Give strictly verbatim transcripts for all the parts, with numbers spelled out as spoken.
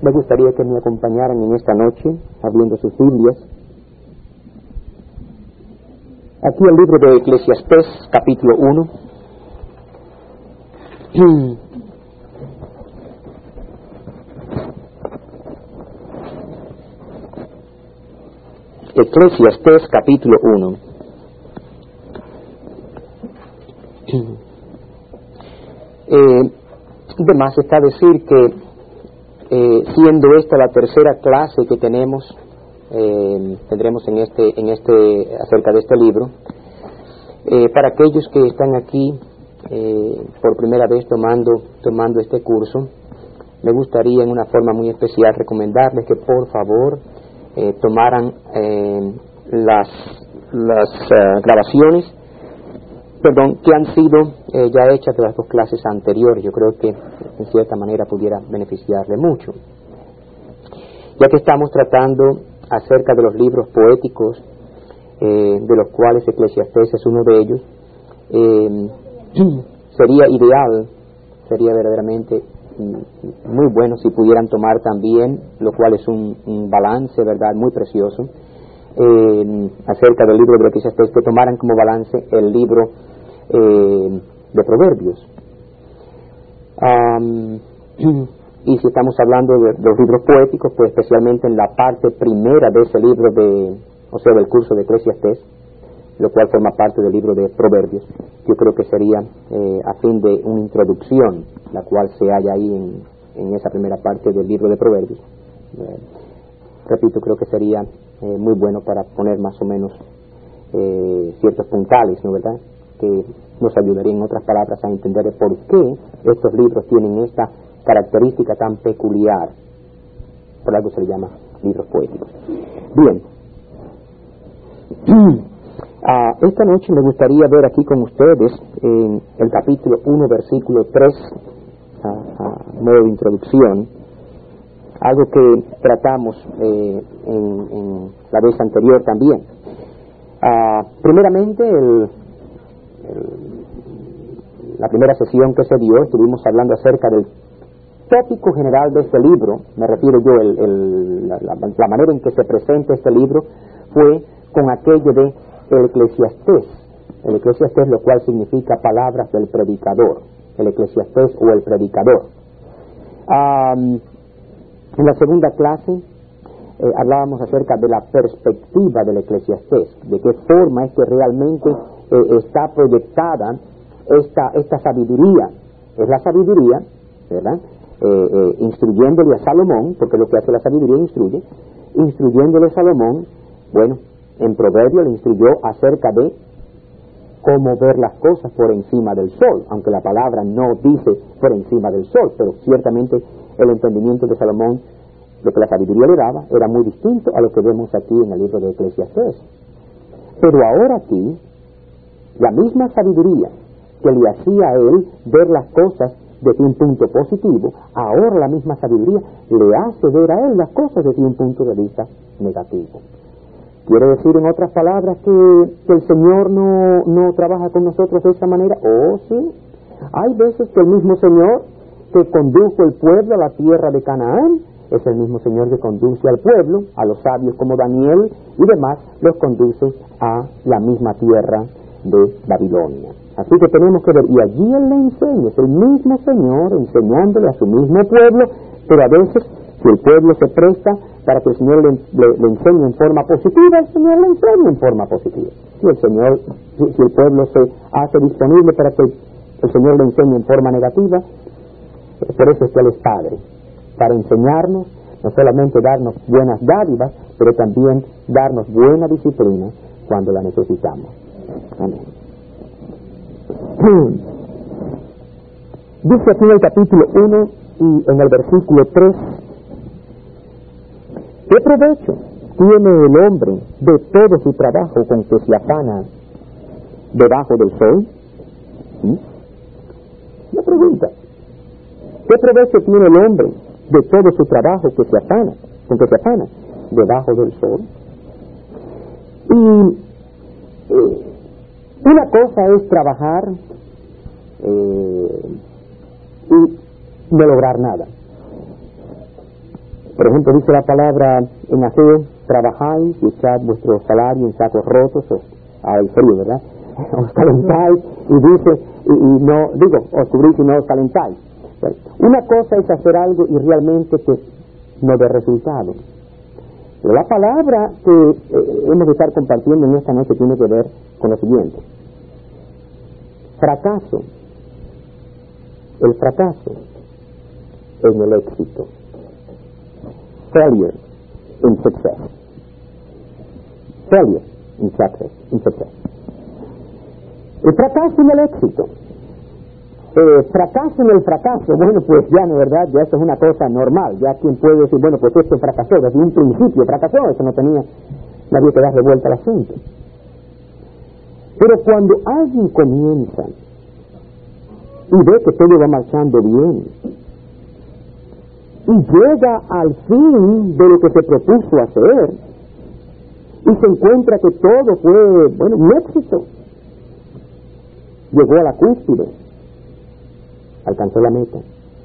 me gustaría que me acompañaran en esta noche, abriendo sus Biblias, aquí el libro de Eclesiastés, capítulo uno. Eclesiastés, capítulo uno. Eh, de más está decir que, eh, siendo esta la tercera clase que tenemos, eh, tendremos en este, en este, acerca de este libro, eh, para aquellos que están aquí eh, por primera vez tomando, tomando este curso, me gustaría en una forma muy especial recomendarles que por favor eh, tomaran eh, las, las uh, grabaciones perdón, que han sido eh, ya hechas de las dos clases anteriores. Yo creo que en cierta manera pudiera beneficiarle mucho. Ya que estamos tratando acerca de los libros poéticos, eh, de los cuales Eclesiastés es uno de ellos, eh, sería ideal, sería verdaderamente muy bueno si pudieran tomar también, lo cual es un, un balance, ¿verdad?, muy precioso, eh, acerca del libro de Eclesiastés, que tomaran como balance el libro Eh, de Proverbios. Um, y si estamos hablando de, de los libros poéticos, pues especialmente en la parte primera de ese libro, de, o sea, del curso de Eclesiastés, lo cual forma parte del libro de Proverbios, yo creo que sería eh, a fin de una introducción, la cual se halla ahí en, en esa primera parte del libro de Proverbios. Eh, repito, creo que sería eh, muy bueno para poner más o menos eh, ciertos puntales, ¿no verdad?, que nos ayudaría, en otras palabras, a entender por qué estos libros tienen esta característica tan peculiar. Por algo se le llama libros poéticos. Bien, uh, esta noche me gustaría ver aquí con ustedes en el capítulo uno, versículo tres, a uh, uh, modo de introducción, algo que tratamos eh, en, en la vez anterior también. Uh, primeramente, el la primera sesión que se dio, estuvimos hablando acerca del tópico general de este libro. Me refiero yo, el, el, la, la, la manera en que se presenta este libro fue con aquello de el Eclesiastés. El Eclesiastés, lo cual significa palabras del predicador, el Eclesiastés o el predicador. Um, en la segunda clase eh, hablábamos acerca de la perspectiva del Eclesiastés, de qué forma es que realmente eh, está proyectada esta, esta sabiduría. Es la sabiduría, ¿verdad?, eh, eh, instruyéndole a Salomón, porque lo que hace la sabiduría instruye, instruyéndole a Salomón, bueno, en Proverbio le instruyó acerca de cómo ver las cosas por encima del sol, aunque la palabra no dice por encima del sol, pero ciertamente el entendimiento de Salomón, lo que la sabiduría le daba, era muy distinto a lo que vemos aquí en el libro de Eclesiastés. Pero ahora aquí, la misma sabiduría que le hacía a él ver las cosas desde un punto positivo, ahora la misma sabiduría le hace ver a él las cosas desde un punto de vista negativo. ¿Quiere decir, en otras palabras, que, que el Señor no, no trabaja con nosotros de esa manera? Oh, sí. Hay veces que el mismo Señor que condujo el pueblo a la tierra de Canaán es el mismo Señor que conduce al pueblo, a los sabios como Daniel y demás, los conduce a la misma tierra de Babilonia. Así que tenemos que ver, y allí Él le enseña, es el mismo Señor enseñándole a su mismo pueblo, pero a veces, si el pueblo se presta para que el Señor le, le, le enseñe en forma positiva, el Señor le enseña en forma positiva. Si el Señor, si, si el pueblo se hace disponible para que el, el Señor le enseñe en forma negativa, por eso es que Él es Padre, para enseñarnos, no solamente darnos buenas dádivas, pero también darnos buena disciplina cuando la necesitamos. Amén. Dice aquí en el capítulo uno y en el versículo tres: ¿qué provecho tiene el hombre de todo su trabajo con que se afana debajo del sol? ¿Sí? Una pregunta. ¿Qué provecho tiene el hombre de todo su trabajo que se afana, con que se afana debajo del sol? Y eh, una cosa es trabajar eh, y no lograr nada. Por ejemplo, dice la palabra en Ageo, trabajáis y echad vuestro salario en sacos rotos, os, al frío, ¿verdad? Os calentáis y dice, y, y no, digo, os cubrís y no os calentáis. Una cosa es hacer algo y realmente que no dé resultado. Pero la palabra que eh, hemos de estar compartiendo en esta noche tiene que ver con lo siguiente. Fracaso. El fracaso en el éxito. Failure in success. Failure in success. In success. El fracaso en el éxito. Eh, fracaso en el fracaso. Bueno, pues ya no, ¿verdad? Ya eso es una cosa normal. Ya quien puede decir, bueno, pues esto fracasó. Desde un principio fracasó. Eso no tenía, nadie que darle vuelta al asunto. Pero cuando alguien comienza y ve que todo va marchando bien y llega al fin de lo que se propuso hacer y se encuentra que todo fue, bueno, un éxito, llegó a la cúspide, alcanzó la meta,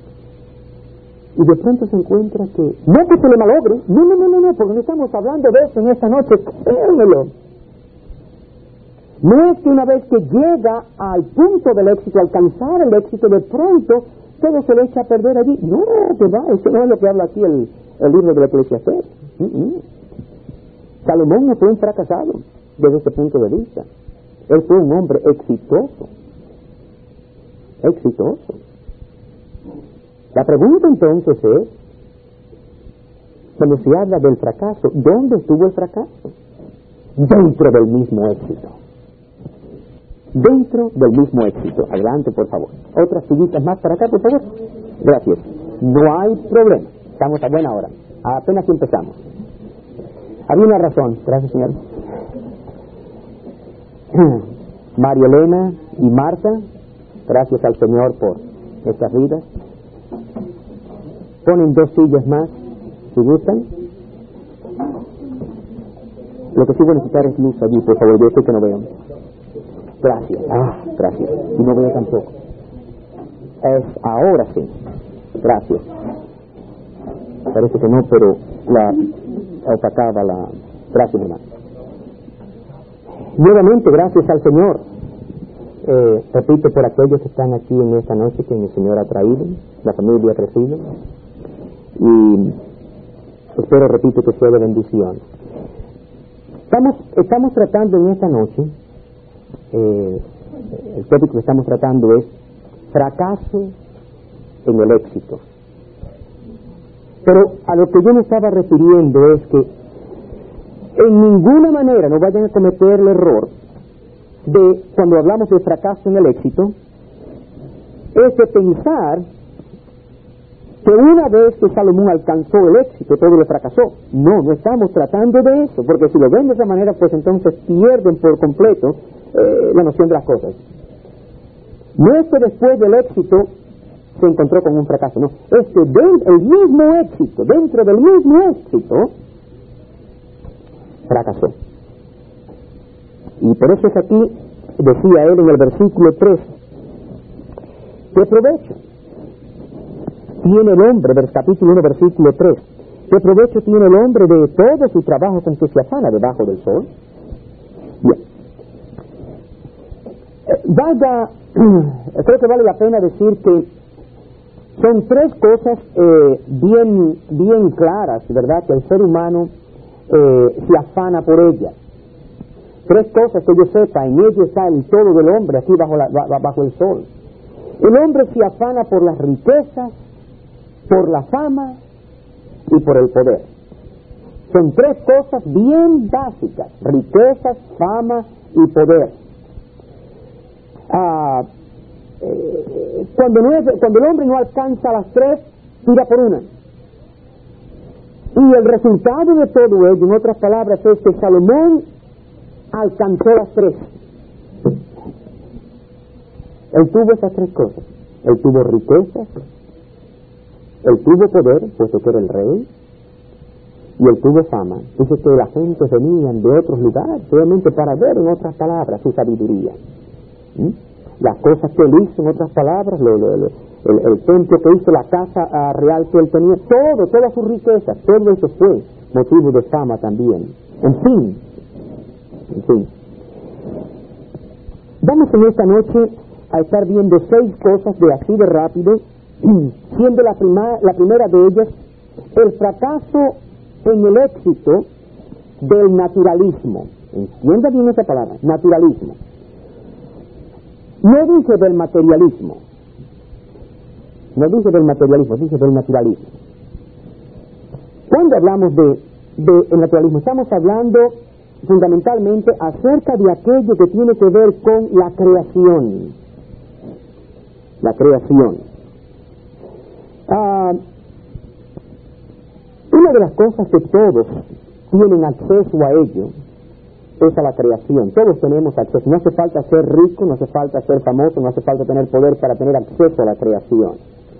y de pronto se encuentra que no que se le malogre, no, no, no, no, no, porque no estamos hablando de eso en esta noche, créanmelo. No es que una vez que llega al punto del éxito, alcanzar el éxito, de pronto todo se le echa a perder allí. No, que va, eso no es lo que habla aquí el, el libro de la Eclesiastés. Uh-uh. Salomón no fue un fracasado desde ese punto de vista. Él fue un hombre exitoso. Exitoso. La pregunta entonces es, cuando se habla del fracaso, ¿dónde estuvo el fracaso? Dentro del mismo éxito. Dentro del mismo éxito. Adelante, por favor. Otras sillitas más para acá, por favor. Gracias. No hay problema. Estamos a buena hora. Apenas empezamos. Había una razón. Gracias, señor. María Elena y Marta, gracias al Señor por estas vidas. Ponen dos sillas más, si gustan. Lo que sí voy a necesitar es luz allí, por favor. Yo sé que no veo. Gracias. Ah, gracias. Y no veo tampoco. Es ahora sí. Gracias. Parece que no, pero la opacaba la... Gracias, hermano. Nuevamente, gracias al Señor. Eh, repito, por aquellos que están aquí en esta noche, que el Señor ha traído, la familia ha crecido. Y espero, repito, que sea de bendición. Estamos, estamos tratando en esta noche, eh, el tópico que estamos tratando es fracaso en el éxito. Pero a lo que yo me estaba refiriendo es que en ninguna manera no vayan a cometer el error de, cuando hablamos de fracaso en el éxito, es de pensar que una vez que Salomón alcanzó el éxito, todo le fracasó. No, no estamos tratando de eso, porque si lo ven de esa manera, pues entonces pierden por completo eh, la noción de las cosas. No es que después del éxito se encontró con un fracaso, no. Es que dentro del mismo éxito, dentro del mismo éxito, fracasó. Y por eso es aquí, decía él en el versículo tres, ¿qué provecho tiene el hombre, del capítulo uno, versículo tres, qué provecho tiene el hombre de todo su trabajo con que se afana debajo del sol? Bien. Eh, vaya, creo que vale la pena decir que son tres cosas eh, bien, bien claras, ¿verdad?, que el ser humano eh, se afana por ellas. Tres cosas que yo sepa, en ello está el todo del hombre, aquí bajo, la, bajo el sol. El hombre se afana por las riquezas, por la fama y por el poder. Son tres cosas bien básicas: riquezas, fama y poder. Ah, eh, cuando, no es, cuando el hombre no alcanza las tres, tira por una. Y el resultado de todo ello, en otras palabras, es que Salomón alcanzó las tres. Él tuvo esas tres cosas. Él tuvo riquezas, él tuvo poder, puesto que era el rey, y él tuvo fama. Dice que la gente venían de otros lugares, solamente para ver, en otras palabras, su sabiduría. ¿Mm? Las cosas que él hizo, en otras palabras, lo, lo, lo, el, el templo que hizo, la casa uh, real que él tenía, todo, toda su riqueza, todo eso fue motivo de fama también. En fin, en fin. Vamos en esta noche a estar viendo seis cosas de así de rápido, siendo la, prima, la primera de ellas el fracaso en el éxito del naturalismo. Entienda bien esa palabra, naturalismo. No dice del materialismo, no dice del materialismo, dice del naturalismo. Cuando hablamos de, de el naturalismo, estamos hablando fundamentalmente acerca de aquello que tiene que ver con la creación. La creación. Ah, una de las cosas que todos tienen acceso a ello es a la creación. Todos tenemos acceso. No hace falta ser rico, no hace falta ser famoso, no hace falta tener poder para tener acceso a la creación.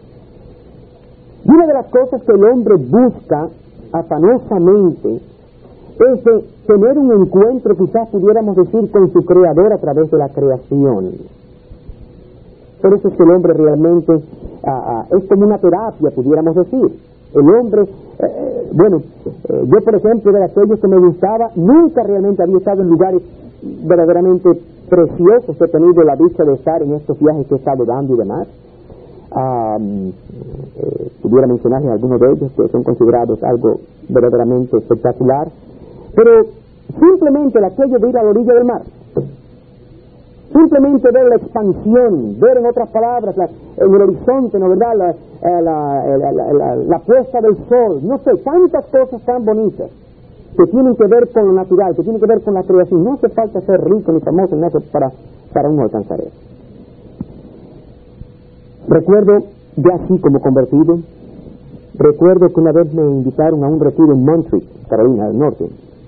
Y una de las cosas que el hombre busca afanosamente es de tener un encuentro, quizás pudiéramos decir, con su creador a través de la creación. Por eso es que el hombre realmente uh, uh, es como una terapia, pudiéramos decir. El hombre, eh, bueno, eh, yo por ejemplo, de aquellos que me gustaba, nunca realmente había estado en lugares verdaderamente preciosos. He tenido la dicha de estar en estos viajes que he estado dando y demás. Um, eh, pudiera mencionarles algunos de ellos que son considerados algo verdaderamente espectacular, pero simplemente el aquello de ir a la orilla del mar, simplemente ver la expansión, ver en otras palabras la, en el horizonte, ¿no verdad? La, la, la, la, la, la puesta del sol, no sé, tantas cosas tan bonitas que tienen que ver con lo natural, que tienen que ver con la creación. No hace falta ser rico ni famoso ni nada para, para uno alcanzar eso. Recuerdo, ya así como convertido, recuerdo que una vez me invitaron a un retiro en Montreal, Carolina del Norte,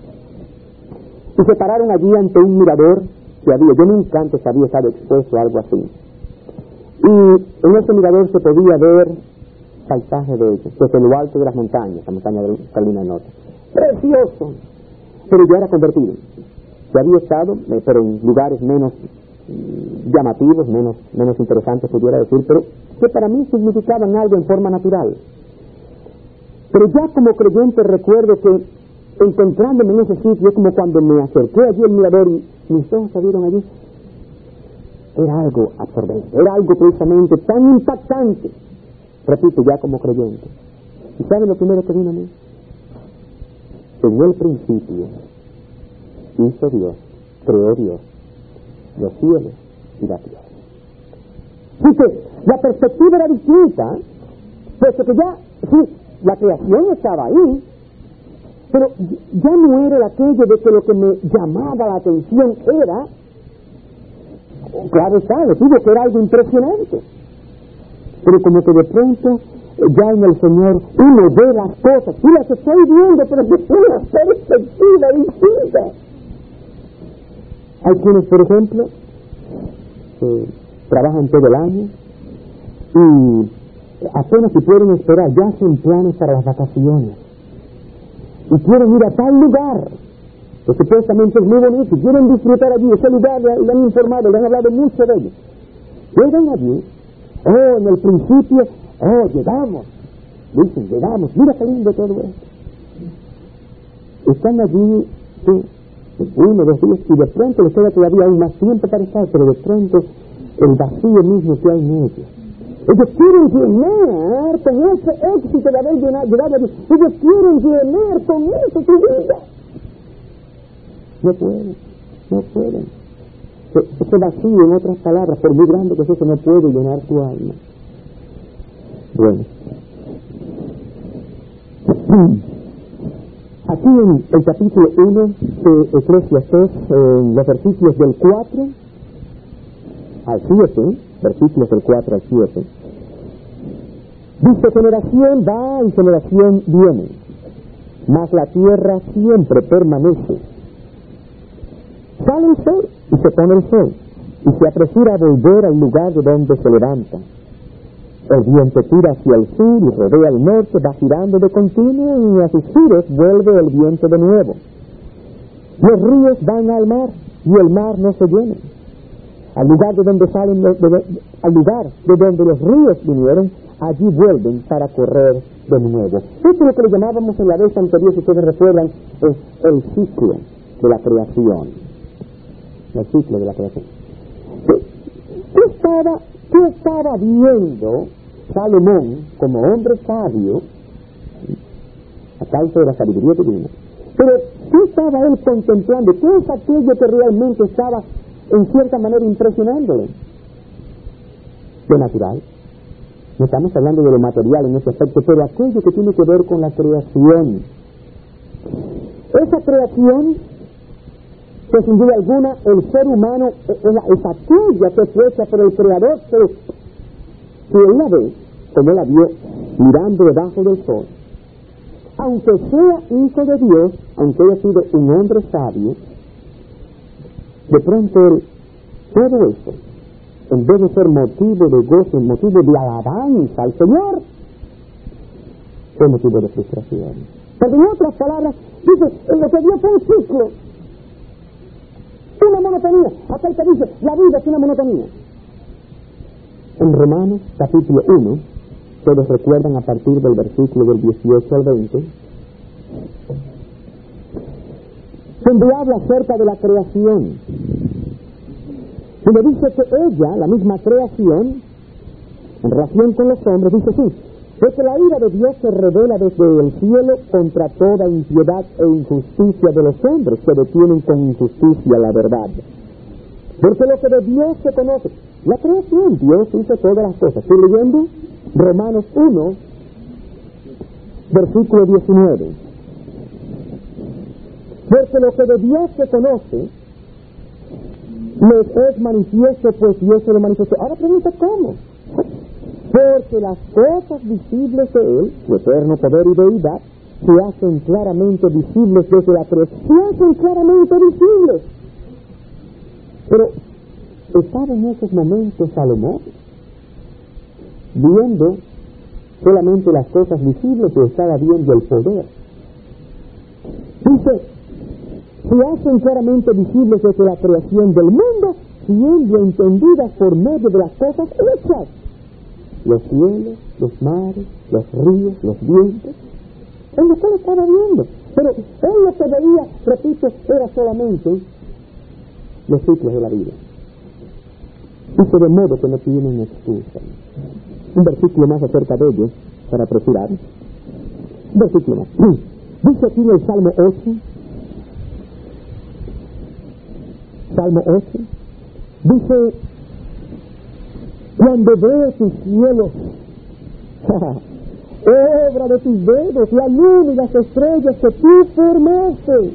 y se pararon allí ante un mirador que había. Yo nunca antes había estado expuesto a algo así. Y en ese mirador se podía ver paisaje de ellos, desde lo alto de las montañas, la montaña de Carolina del Norte. ¡Precioso! Pero yo era convertido. Yo había estado, eh, pero en lugares menos llamativos, menos, menos interesantes pudiera decir, pero que para mí significaban algo en forma natural. Pero ya como creyente recuerdo que encontrándome en ese sitio, es como cuando me acerqué allí al mirador y mis ojos se vieron allí, era algo absorbente, era algo precisamente tan impactante, repito, ya como creyente. ¿Y saben lo primero que vino a mí? En el principio hizo Dios, creó Dios los cielos y la tierra. Así que la perspectiva era distinta, puesto que ya, sí, la creación estaba ahí, pero ya no era aquello de que lo que me llamaba la atención era, claro está, les digo que era algo impresionante, pero como que de pronto ya en el Señor uno ve las cosas, y las estoy viendo, pero desde una perspectiva distinta. Hay quienes, por ejemplo, eh, trabajan todo el año y apenas si pueden esperar, ya hacen planes para las vacaciones y quieren ir a tal lugar que supuestamente es muy bonito y quieren disfrutar allí. Ese lugar le, le han informado, le han hablado mucho de ellos. Llegan allí, oh, en el principio, oh, llegamos, dicen, llegamos, mira qué lindo todo esto. Están allí, sí, uno, dos días, y de pronto les queda todavía aún más tiempo para estar, pero de pronto el vacío mismo que hay en ellos. Ellos quieren llenar con ese éxito de haber llenado, llegado allí. Ellos quieren llenar con eso su vida. No pueden, no pueden. Ese vacío, en otras palabras, por muy grande que sea, eso no puede llenar tu alma. Bueno. Aquí en el capítulo uno de Eclesiastés, en los versículos del cuatro al siete, versículos del cuatro al siete, dice: generación va y generación viene, mas la tierra siempre permanece. Sale el sol y se pone el sol, y se apresura a volver al lugar de donde se levanta. El viento tira hacia el sur y rodea al norte, va girando de continuo, y a sus giros vuelve el viento de nuevo. Los ríos van al mar y el mar no se llena. al lugar de donde salen, los, de, de, al lugar de donde los ríos vinieron, allí vuelven para correr de nuevo. Esto es lo que le llamábamos en la vez anterior, si ustedes recuerdan, es el ciclo de la creación. El ciclo de la creación. ¿Qué estaba, qué estaba viendo Salomón como hombre sabio a causa de la sabiduría divina? Pero ¿qué estaba él contemplando? ¿Qué es aquello que realmente estaba en cierta manera impresionándole? Lo natural. No estamos hablando de lo material en ese aspecto, pero aquello que tiene que ver con la creación. Esa creación, que sin duda alguna el ser humano es, es aquella que fue hecha por el Creador, pero si él la ve, como la vio mirando debajo del sol, aunque sea hijo de Dios, aunque haya sido un hombre sabio, de pronto él, todo eso, en vez de ser motivo de gozo, motivo de alabanza al Señor, fue motivo de frustración. Pero en otras palabras, dice, en lo que Dios fue un ciclo, una monotonía. Hasta el que dice, la vida es una monotonía. En Romanos, capítulo uno, todos recuerdan a partir del versículo del dieciocho al veinte, donde habla acerca de la creación. Y le dice que ella, la misma creación, en relación con los hombres, dice sí, es que la ira de Dios se revela desde el cielo contra toda impiedad e injusticia de los hombres que detienen con injusticia la verdad. Porque lo que de Dios se conoce, la creación, Dios hizo todas las cosas. Estoy leyendo Romanos uno, versículo diecinueve. Porque lo que de Dios se conoce, les es manifiesto, pues Dios se lo manifestó. Ahora pregunta cómo. Porque las cosas visibles de Él, su eterno poder y deidad, se hacen claramente visibles desde la creación. Se hacen claramente visibles. Pero estaba en esos momentos Salomón viendo solamente las cosas visibles, o estaba viendo el poder. Dice, se hacen claramente visibles desde la creación del mundo, siendo entendidas por medio de las cosas hechas. Los cielos, los mares, los ríos, los vientos, es lo que él estaba viendo. Pero él lo que veía, repito, era solamente los ciclos de la vida. Dice, de modo que no tienen excusa. Un versículo más acerca de ellos, para apresurar. Un versículo más. Dice aquí en el Salmo ocho, Salmo ocho, dice, cuando veo tus cielos, obra de tus dedos, la luna y las estrellas que tú formaste.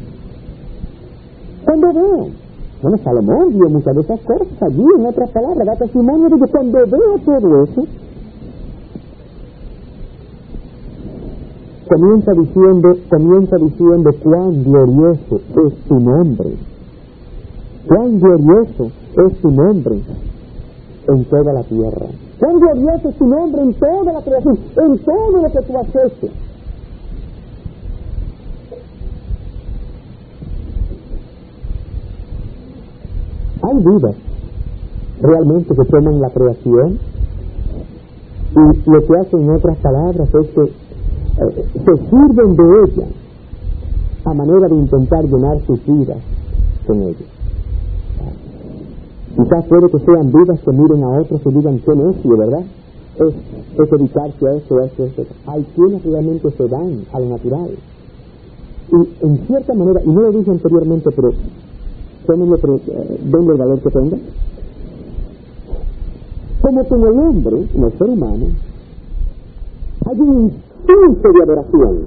Cuando veo, bueno, Salomón vio muchas de esas cosas allí, en otras palabras, da testimonio de que cuando veo todo eso, comienza diciendo, comienza diciendo cuán glorioso es tu nombre. Cuán glorioso es tu nombre en toda la tierra. Cuán glorioso es tu nombre en toda la creación, en todo lo que tú has hecho. Hay vidas realmente que toman la creación y lo que hacen, en otras palabras, es que eh, se sirven de ella a manera de intentar llenar sus vidas con ella. Quizás puede que sean vidas que miren a otros y digan qué necio, ¿verdad? Es, es dedicarse a esto, a esto, a esto. Hay quienes realmente se dan a lo natural. Y en cierta manera, y no lo dije anteriormente, pero tómenlo, eh, denle el valor que tenga. Como con el hombre, en el ser humano, hay un instinto de adoración.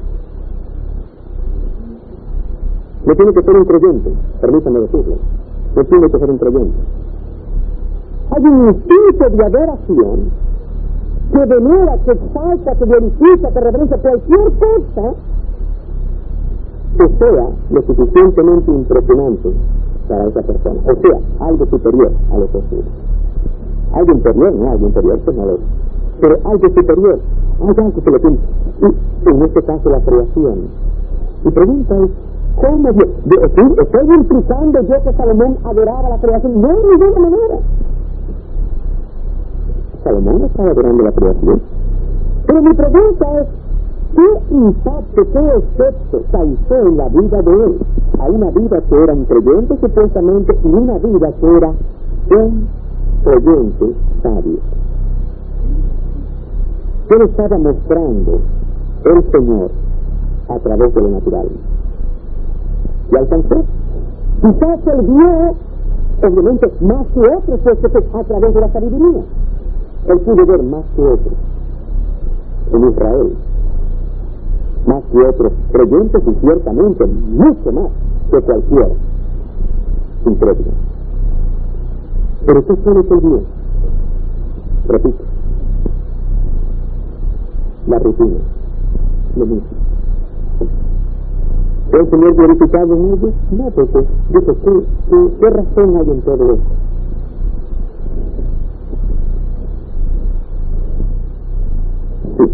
No tiene que ser un creyente, permítanme decirlo. No tiene que ser un creyente. Hay un instinto de adoración que venera, que exalta, que glorifica, que reverencia cualquier cosa que sea lo suficientemente impresionante para esa persona. O sea, algo superior a lo posible. Algo inferior, no, algo inferior, pues no lo es. Pero algo superior, hay algo que lo tiene. Y en este caso la creación. Y pregunta es, ¿Cómo Dios? Yo, estoy, estoy implicando yo que Salomón adoraba la creación. No, de ninguna manera. Salomón no estaba adorando la creación. Pero mi pregunta es, ¿qué impacto, qué efecto causó en la vida de él? A una vida que era un creyente supuestamente y una vida que era un creyente sabio. ¿Qué le estaba mostrando el Señor a través de lo natural? ¿Y alcanzó? Quizás él vio, obviamente, más que otros, pues, a través de la sabiduría. Él pudo ver más que otros en Israel, más que otros creyentes y ciertamente mucho más que cualquier incrédulo. Pero ¿qué fue lo que él vio? Repito, la rutina, lo mismo. ¿Fue el Señor glorificado en ellos? No, porque dice, ¿qué, qué, qué razón hay en todo esto? Sí.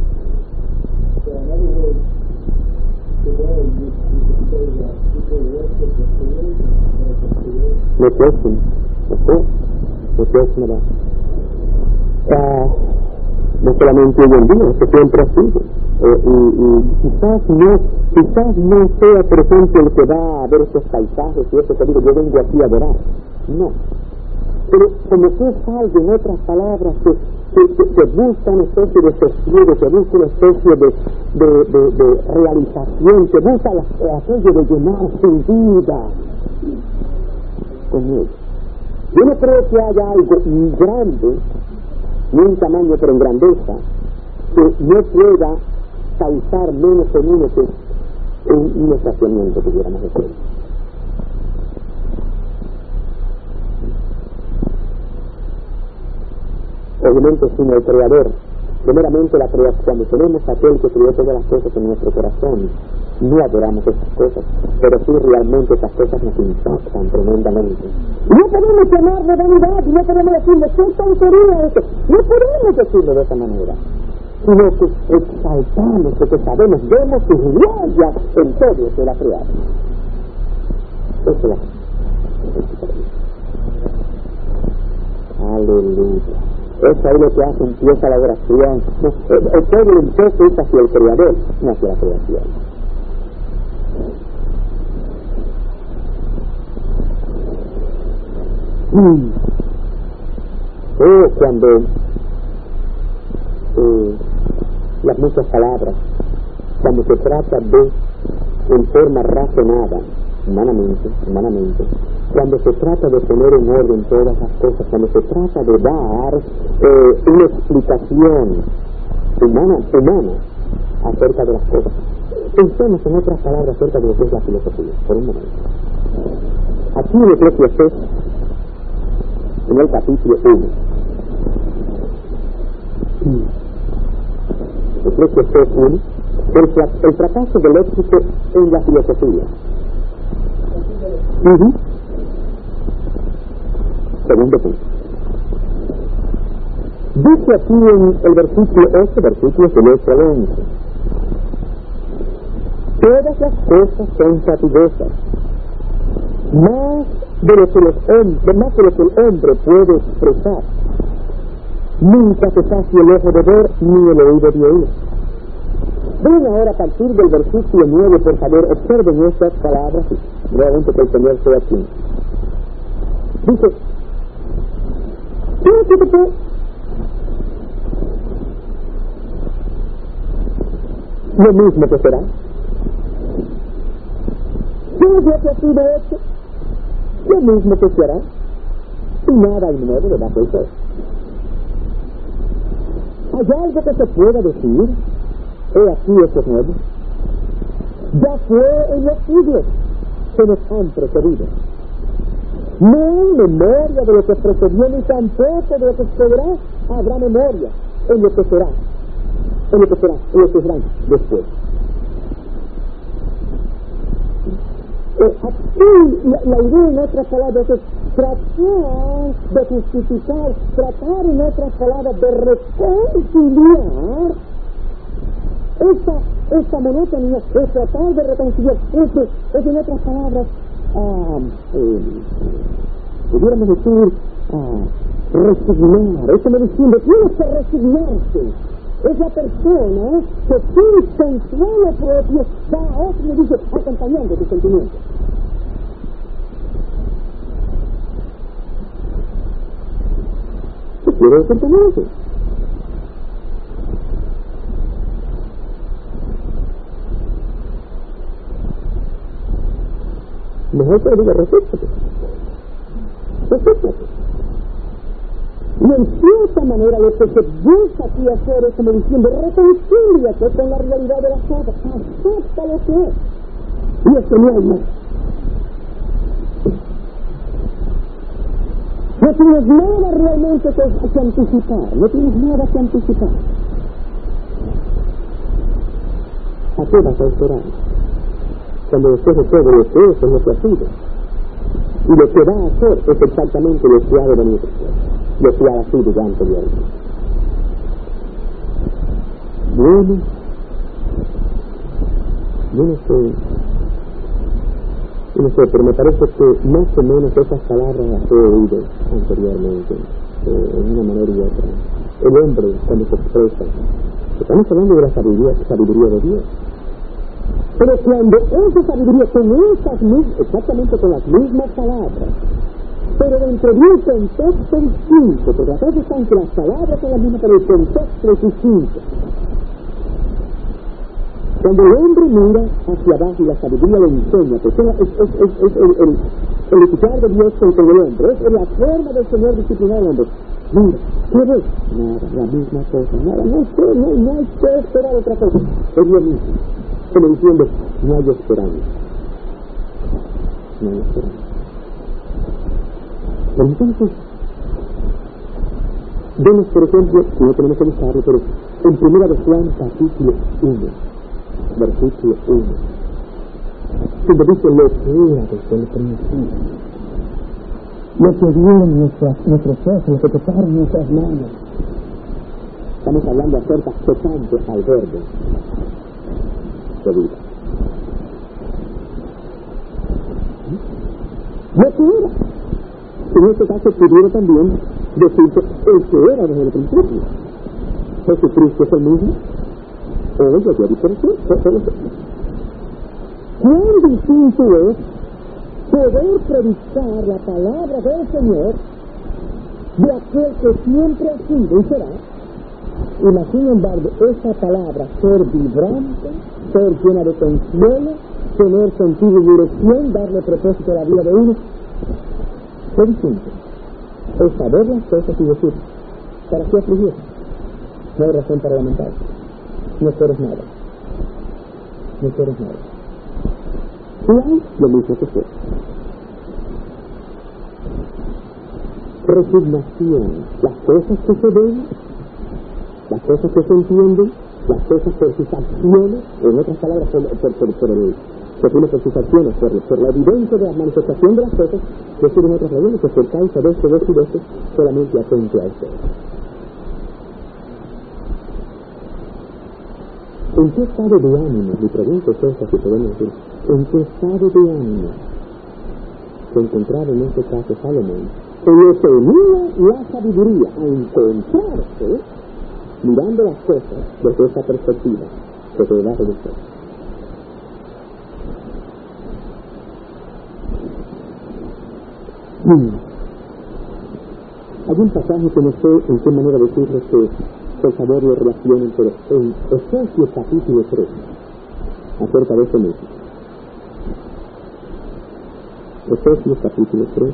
No question, no sé, no question about. Ah, no solamente hoy en día, que siempre ha sido. Eh, y, y quizás no, quizás no sea, por ejemplo, el que va a ver estos paisajes y eso que digo, yo vengo aquí a adorar. No. Pero como que es algo, en otras palabras, que, que, que, que busca una especie de sosiego, que busca una especie de, de, de, de realización, que busca la, aquello de llenar su vida con él. Yo no creo que haya algo grande, ni un tamaño pero en grandeza, que no pueda causar menos en uno que un, un estacionamiento, pudiéramos decir. Obviamente, sin el Creador, primeramente la creación, cuando tenemos aquel que creó todas las cosas en nuestro corazón, no adoramos esas cosas, pero sí realmente esas cosas nos impactan tremendamente. No podemos llamarle vanidad, no podemos decirle, ¿qué tontería es eso? No podemos decirlo de esa manera, sino que exaltamos, porque sabemos, vemos su gloria en todo lo que la creado. Eso es la... Aleluya. Eso es lo que hace, empieza la oración. El pueblo entonces es hacia el Creador, no hacia la creación. Mm. Oh, cuando eh, las muchas palabras, cuando se trata de en forma razonada, humanamente, humanamente, cuando se trata de poner en orden todas las cosas, cuando se trata de dar eh, una explicación humana, humana acerca de las cosas. Pensemos en otras palabras acerca de lo que es la filosofía, por un momento. Aquí en Eclesiastés, en el capítulo uno, Eclesiastés uno, el, el fracaso del éxito en la filosofía. Uh-huh. Segundo punto. Dice aquí en el versículo ocho, versículos del ocho al once, todas las cosas son fatigosas, más de lo que los hombres, más de lo que el hombre puede expresar. Nunca se sacia el ojo de ver, ni el oído de oír. Ven ahora a partir del versículo nueve, por favor, observen estas palabras, y nuevamente que el Señor sea aquí. Dice, fíjate, lo mismo que será. ¿Qué es lo que ha sido hecho? Lo mismo que será. Y nada hay nuevo debajo del sol. ¿Hay algo que se pueda decir? He aquí esto nuevo. Ya fue en los siglos que nos han precedido. No hay memoria de lo que precedió, ni tampoco de lo que será. Habrá memoria en lo que será, en lo que será, en lo que será después. Eh, aquí la, la idea, en otras palabras, es tratar de justificar, tratar en otras palabras de reconciliar esa esta monotonía, es tratar de reconciliar. Eso es, en otras palabras, ah, eh, pudiéramos decir, ah, resignar. Eso me diciendo, tienes que resignarte. Es la persona que sin consuelo propio da a otro y le dice, acompañando tus sentimientos. ¿Qué quiere acompañarse? Mejor que le diga, respétate. Respétate. Y en cierta manera lo que se busca aquí hacer es como diciendo, reconcíliate con la realidad de las cosas, acepta lo que es. Y eso no hay más. No tienes nada realmente que, que anticipar, no tienes nada que anticipar. ¿A qué vas a esperar? Cuando después de todo lo que es, es lo que ha sido. Y lo que va a hacer es exactamente lo que ha de venir después, lo que ha sido ya anteriormente. Bueno, yo no sé, yo no sé, pero me parece que más o menos esas palabras las he oído anteriormente, eh, en una manera y otra. El hombre, cuando se expresa, estamos hablando de la sabiduría, sabiduría de Dios. Pero cuando esa sabiduría con esas mismas, exactamente con las mismas palabras, pero dentro de un contexto distinto, porque a veces están que las palabras son las mismas, pero el contexto es distinto. Cuando el hombre mira hacia abajo y la sabiduría le enseña, pues es, es, es, es, es el, el, el escuchar de Dios con el hombre, es la forma del Señor disciplinar al hombre. Mira, ¿qué ves? Nada, la misma cosa, nada, no sé, no, no hay que esperar otra cosa, es lo mismo. Como diciendo, no hay esperanza. No hay esperanza. Pero entonces, vemos, por ejemplo, que no tenemos que buscarlo, pero en primera de Juan, capítulo uno, versículo uno, donde dice lo que era desde el principio, lo que vieron nuestras, nuestros ojos, lo que tocaron nuestras manos. Estamos hablando acerca tocante al verbo de vida. Lo que era. En este caso pudiera también decirse el que era desde el principio. Jesucristo es el mismo. O yo ya diferencié. Cuán distinto es poder predicar la palabra del Señor de aquel que siempre ha sido y será. Y más sin embargo, esa palabra, ser vibrante, ser llena de consuelo, tener sentido y dirección, darle propósito a la vida de uno, es distinto. Es saber las cosas y decir, ¿para qué afligir? No hay razón para lamentar. No esperes nada. No esperes nada. Y hay lo mismo que fue. Resignación. Las cosas que se ven, las cosas que se entienden, las cosas por sus acciones, en otras palabras, por, por, por, por el define por sus acciones, por, por la evidencia de la manifestación de las cosas, decir en otras palabras que por causa de esto, de esto y de esto, solamente atente a esto. ¿En qué estado de ánimo? Mi pregunta es esta, si podemos decir, ¿en qué estado de ánimo se encontraba en este caso Salomón? Que le tenía la sabiduría a encontrarse mirando las cosas desde esa perspectiva que te da de usted. Hay un pasaje que no sé en qué manera decirles que por favor lo relacionen, pero en Efesios capítulo tres, acerca de eso mismo. Efesios capítulo tres.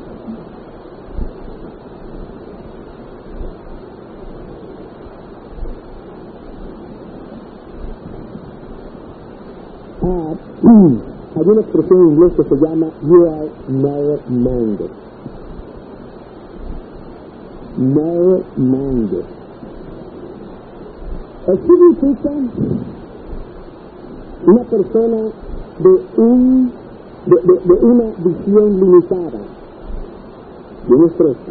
Ah, hay una expresión en inglés que se llama you are narrow-minded. Narrow-minded. Significa una persona de un de, de, de una visión limitada, de una estrecha.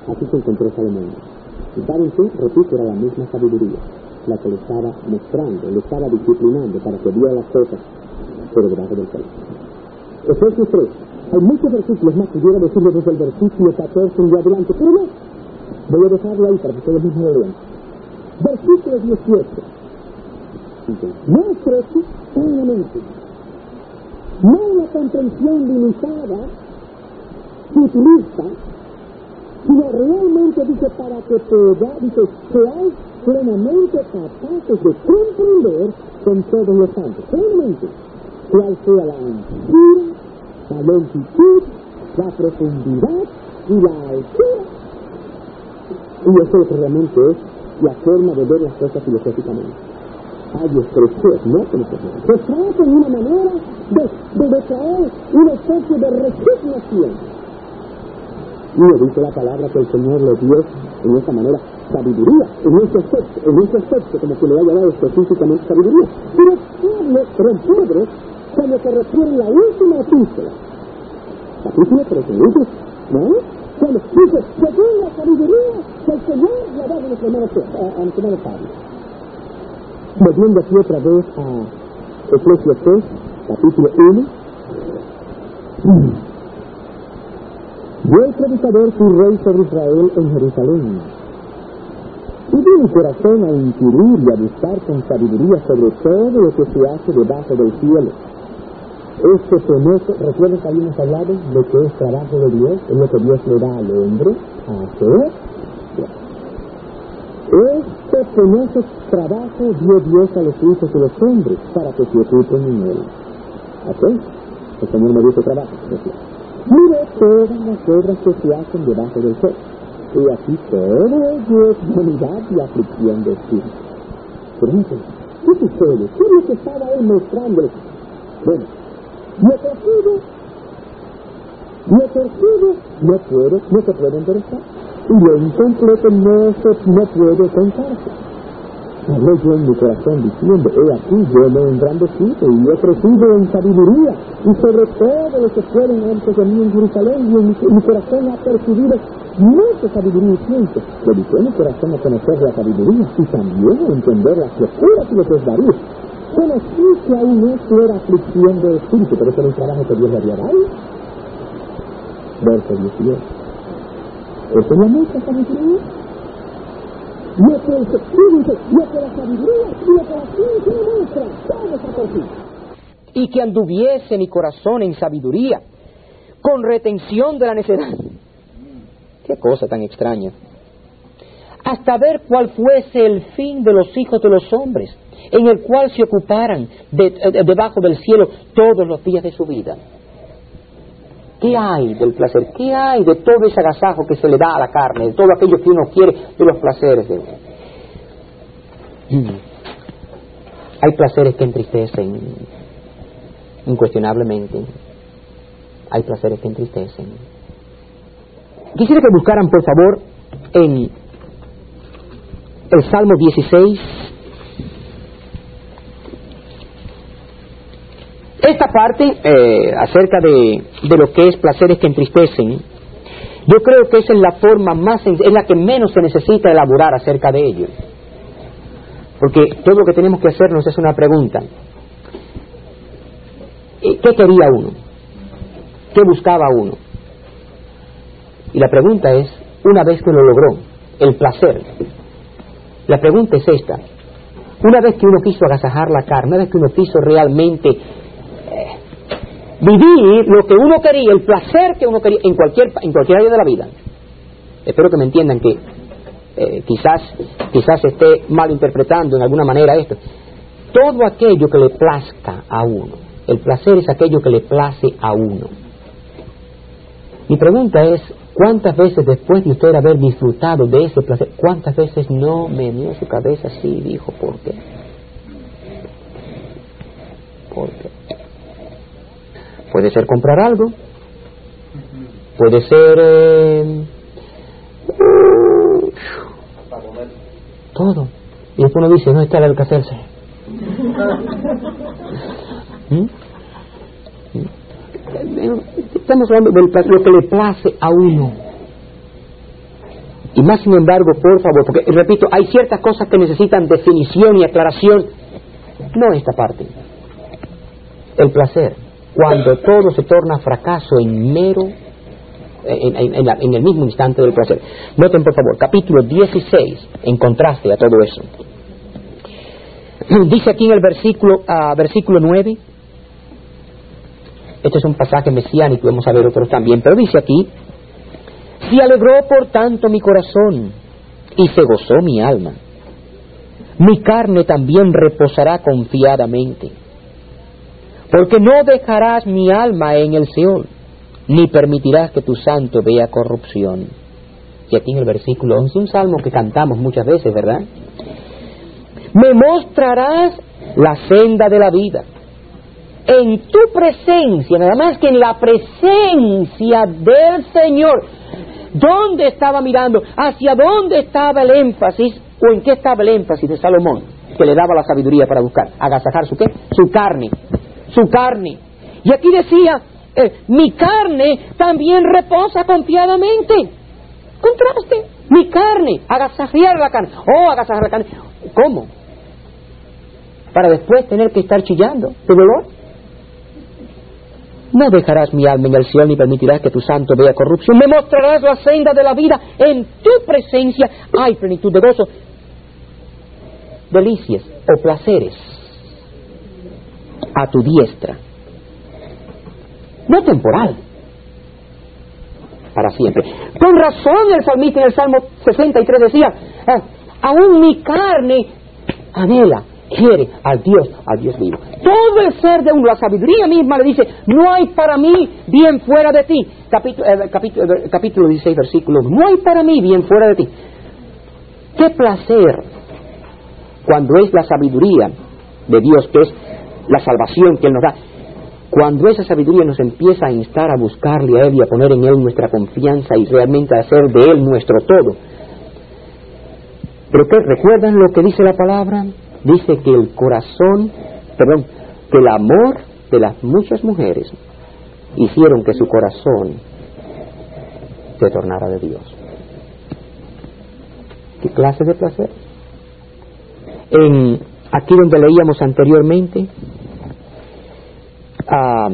Así se encontró Salomón. ¿Y saben qué? Repito, era la misma sabiduría la que le estaba mostrando, le estaba disciplinando para que viera las cosas por debajo del cielo. Efesios tres. Hay muchos versículos más que quiero decirles desde el versículo catorce y adelante, pero no. Voy a dejarlo ahí para que ustedes mismos lo lean. Versículo dieciocho. No estrecho plenamente. No una comprensión limitada que utiliza, sino realmente dice para que poda, dice, seáis plenamente capaces de comprender con todos los santos. Plenamente. Cuál sea la anchura, la longitud, la profundidad y la altura. Y eso es realmente es la forma de ver las cosas filosóficamente. Hay estrechez, no como se trata. Se trata de una manera de, de, de traer una especie de resignación. Y me dice la palabra que el Señor le dio en esa manera sabiduría, en ese aspecto, en ese aspecto, como que le ha llamado específicamente sabiduría. Pero Pablo, pero Pedro, cuando se refiere a la última epístola, capítulo tres, ¿no? Cuando dice, según la sabiduría que el Señor le ha dado a nuestro hermano Pablo. Volviendo aquí otra vez a Efesios tres, capítulo uno. Yo el predicador fui rey sobre Israel en Jerusalén. Y di mi corazón a inquirir y a buscar con sabiduría sobre todo lo que se hace debajo del cielo. Este penoso, ¿recuerdas que habíamos hablado de que es trabajo de Dios? Es lo que Dios le da al hombre a hacer. Este penoso trabajo dio Dios a los hijos de los hombres para que se ocupen en él. ¿Ok? El Señor me dice trabajo. Mire todas las obras que se hacen debajo del sol. Y aquí todo ello es vanidad y aflicción de espíritu. Por ejemplo, ¿qué sucede? ¿Qué es lo que estaba él mostrándoles? Bueno, lo percibe, lo percibe, no puede, no se puede enderezar. Y lo incompleto no se, no puede contarse. Hablé yo en mi corazón diciendo, he aquí yo me he engrandecido y he crecido en sabiduría, y sobre todo los que fueron antes de mí en Jerusalén, y en mi, mi corazón ha percibido mucha sabiduría y ciencia. Dedicé mi corazón a conocer la sabiduría y también a entender las locuras y los desvaríos. Conocí que aún esto era aflicción de espíritu, pero eso era un trabajo que Dios le había dado. Verso dieciocho. ¿Eso es la mucha sabiduría? Lo que el espíritu, lo que la sabiduría, lo que la ciencia muestra, todo está por ti. Y que anduviese mi corazón en sabiduría, con retención de la necedad. Qué cosa tan extraña. Hasta ver cuál fuese el fin de los hijos de los hombres, en el cual se ocuparan de, de, debajo del cielo todos los días de su vida. ¿Qué hay del placer? ¿Qué hay de todo ese agasajo que se le da a la carne, de todo aquello que uno quiere, de los placeres de uno? Mm. Hay placeres que entristecen, incuestionablemente. Hay placeres que entristecen. Quisiera que buscaran, por favor, en el Salmo dieciséis. Esta parte, eh, acerca de, de lo que es placeres que entristecen, yo creo que esa es la forma más, es la que menos se necesita elaborar acerca de ello. Porque todo lo que tenemos que hacernos es una pregunta. ¿Qué quería uno? ¿Qué buscaba uno? Y la pregunta es, una vez que lo logró, el placer, la pregunta es esta: una vez que uno quiso agasajar la carne, una vez que uno quiso realmente eh, vivir lo que uno quería, el placer que uno quería en cualquier en cualquier área de la vida. Espero que me entiendan que eh, quizás quizás esté malinterpretando en alguna manera esto. Todo aquello que le plazca a uno, el placer es aquello que le place a uno. Mi pregunta es, ¿cuántas veces después de usted haber disfrutado de ese placer, cuántas veces no meneó su cabeza así y dijo, ¿por qué? ¿Por qué? Puede ser comprar algo, puede ser eh, todo. Y después uno dice, no está el alcacerse. ¿Mm? Estamos hablando de lo que le place a uno. Y más sin embargo, por favor, porque repito, hay ciertas cosas que necesitan definición y aclaración. No esta parte. El placer, cuando todo se torna fracaso en mero, en, en, en, la, en el mismo instante del placer. Noten por favor, capítulo dieciséis, en contraste a todo eso. Dice aquí en el versículo, uh, versículo nueve, este es un pasaje mesiánico, vamos a ver otros también, pero dice aquí: se alegró por tanto mi corazón, y se gozó mi alma. Mi carne también reposará confiadamente, porque no dejarás mi alma en el Seol, ni permitirás que tu santo vea corrupción. Y aquí en el versículo once, un salmo que cantamos muchas veces, ¿verdad? Me mostrarás la senda de la vida. En tu presencia, nada más que en la presencia del Señor. ¿Dónde estaba mirando? ¿Hacia dónde estaba el énfasis? ¿O en qué estaba el énfasis de Salomón? Que le daba la sabiduría para buscar. Agasajar su qué? Su carne. Su carne. Y aquí decía, eh, mi carne también reposa confiadamente. Contraste. Mi carne. Agasajar la carne. Oh, agasajar la carne. ¿Cómo? Para después tener que estar chillando de dolor. No dejarás mi alma en el cielo, ni permitirás que tu santo vea corrupción. Me mostrarás la senda de la vida. En tu presencia hay plenitud de gozo, delicias o placeres a tu diestra. No temporal, para siempre. Con razón el salmista en el Salmo sesenta y tres decía, ah, aún mi carne anhela, quiere al Dios, al Dios vivo. Todo el ser de uno, la sabiduría misma le dice, no hay para mí bien fuera de ti. Capítulo, eh, capítulo, eh, capítulo dieciséis, versículo uno. No hay para mí bien fuera de ti. Qué placer cuando es la sabiduría de Dios, que es la salvación que Él nos da. Cuando esa sabiduría nos empieza a instar a buscarle a Él y a poner en Él nuestra confianza y realmente a hacer de Él nuestro todo. ¿Pero qué? ¿Recuerdan lo que dice la palabra? Dice que el corazón, perdón, que el amor de las muchas mujeres hicieron que su corazón se tornara de Dios. ¿Qué clase de placer? En, aquí donde leíamos anteriormente, ah,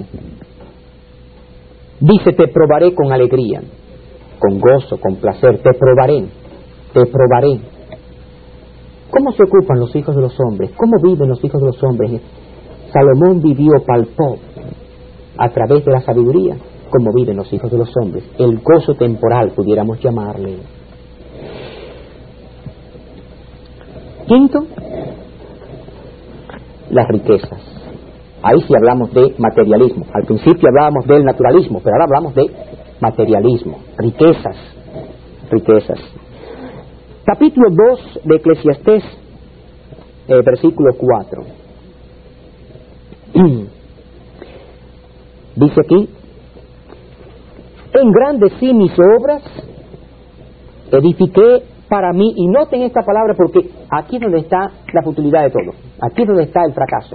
dice, te probaré con alegría, con gozo, con placer, te probaré, te probaré. ¿Cómo se ocupan los hijos de los hombres? ¿Cómo viven los hijos de los hombres? Salomón vivió, palpó, a través de la sabiduría, cómo viven los hijos de los hombres. El gozo temporal, pudiéramos llamarle. Quinto, las riquezas. Ahí sí hablamos de materialismo. Al principio hablábamos del naturalismo, pero ahora hablamos de materialismo. Riquezas, riquezas. Capítulo dos de Eclesiastés, eh, versículo cuatro. Dice aquí, engrandecí mis obras, edifiqué para mí, y noten esta palabra porque aquí es donde está la futilidad de todo, aquí es donde está el fracaso.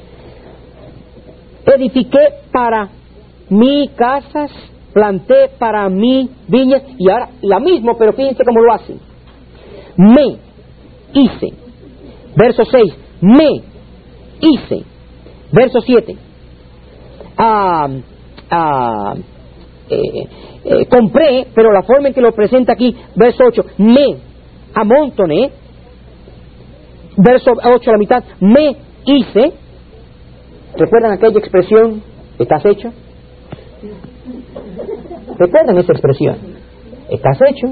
Edifiqué para mí casas, planté para mí viñas, y ahora la misma, pero fíjense cómo lo hacen. Me hice. Verso seis. Me hice. Verso siete. Ah, ah, eh, eh, compré, pero la forma en que lo presenta aquí, verso ocho. Me amontoné. Verso ocho a la mitad. Me hice. ¿Recuerdan aquella expresión? ¿Estás hecho? ¿Recuerdan esa expresión? ¿Estás hecho?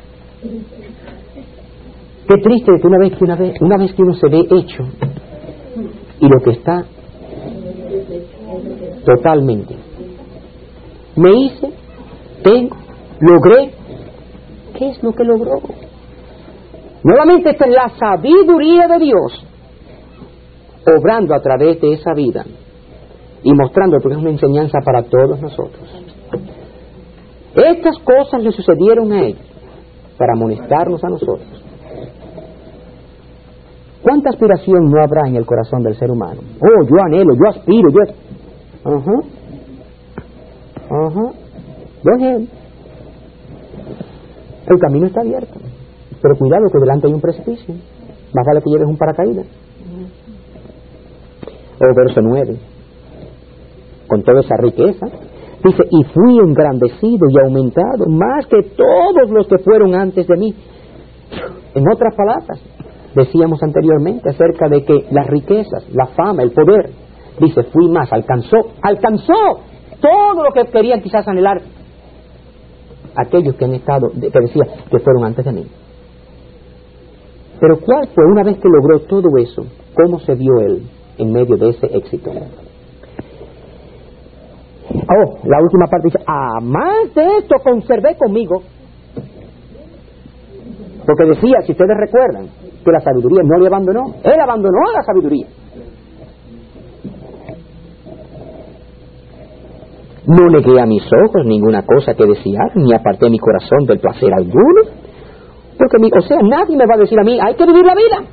Qué triste que una vez que una vez, una vez que uno se ve hecho y lo que está totalmente. Me hice, tengo, logré. ¿Qué es lo que logró? Nuevamente esta es la sabiduría de Dios obrando a través de esa vida y mostrando, porque es una enseñanza para todos nosotros. Estas cosas le sucedieron a él para amonestarnos a nosotros. ¿Cuánta aspiración no habrá en el corazón del ser humano? Oh, yo anhelo, yo aspiro, yo... Ajá. Ajá. Go ahead. El camino está abierto, pero cuidado que delante hay un precipicio. Más vale que lleves un paracaídas. O verso nueve. Con toda esa riqueza, dice, y fui engrandecido y aumentado más que todos los que fueron antes de mí. En otras palabras, decíamos anteriormente acerca de que las riquezas, la fama, el poder, dice, fui más, alcanzó, alcanzó todo lo que querían quizás anhelar aquellos que han estado, que decía, que fueron antes de mí. Pero ¿cuál fue, una vez que logró todo eso, cómo se vio él en medio de ese éxito? Oh, la última parte dice, a más de esto conservé conmigo. Porque decía, si ustedes recuerdan, que la sabiduría no le abandonó, él abandonó a la sabiduría. No negué a mis ojos ninguna cosa que desear, ni aparté mi corazón del placer alguno. Porque, mi, o sea, nadie me va a decir a mí, hay que vivir la vida.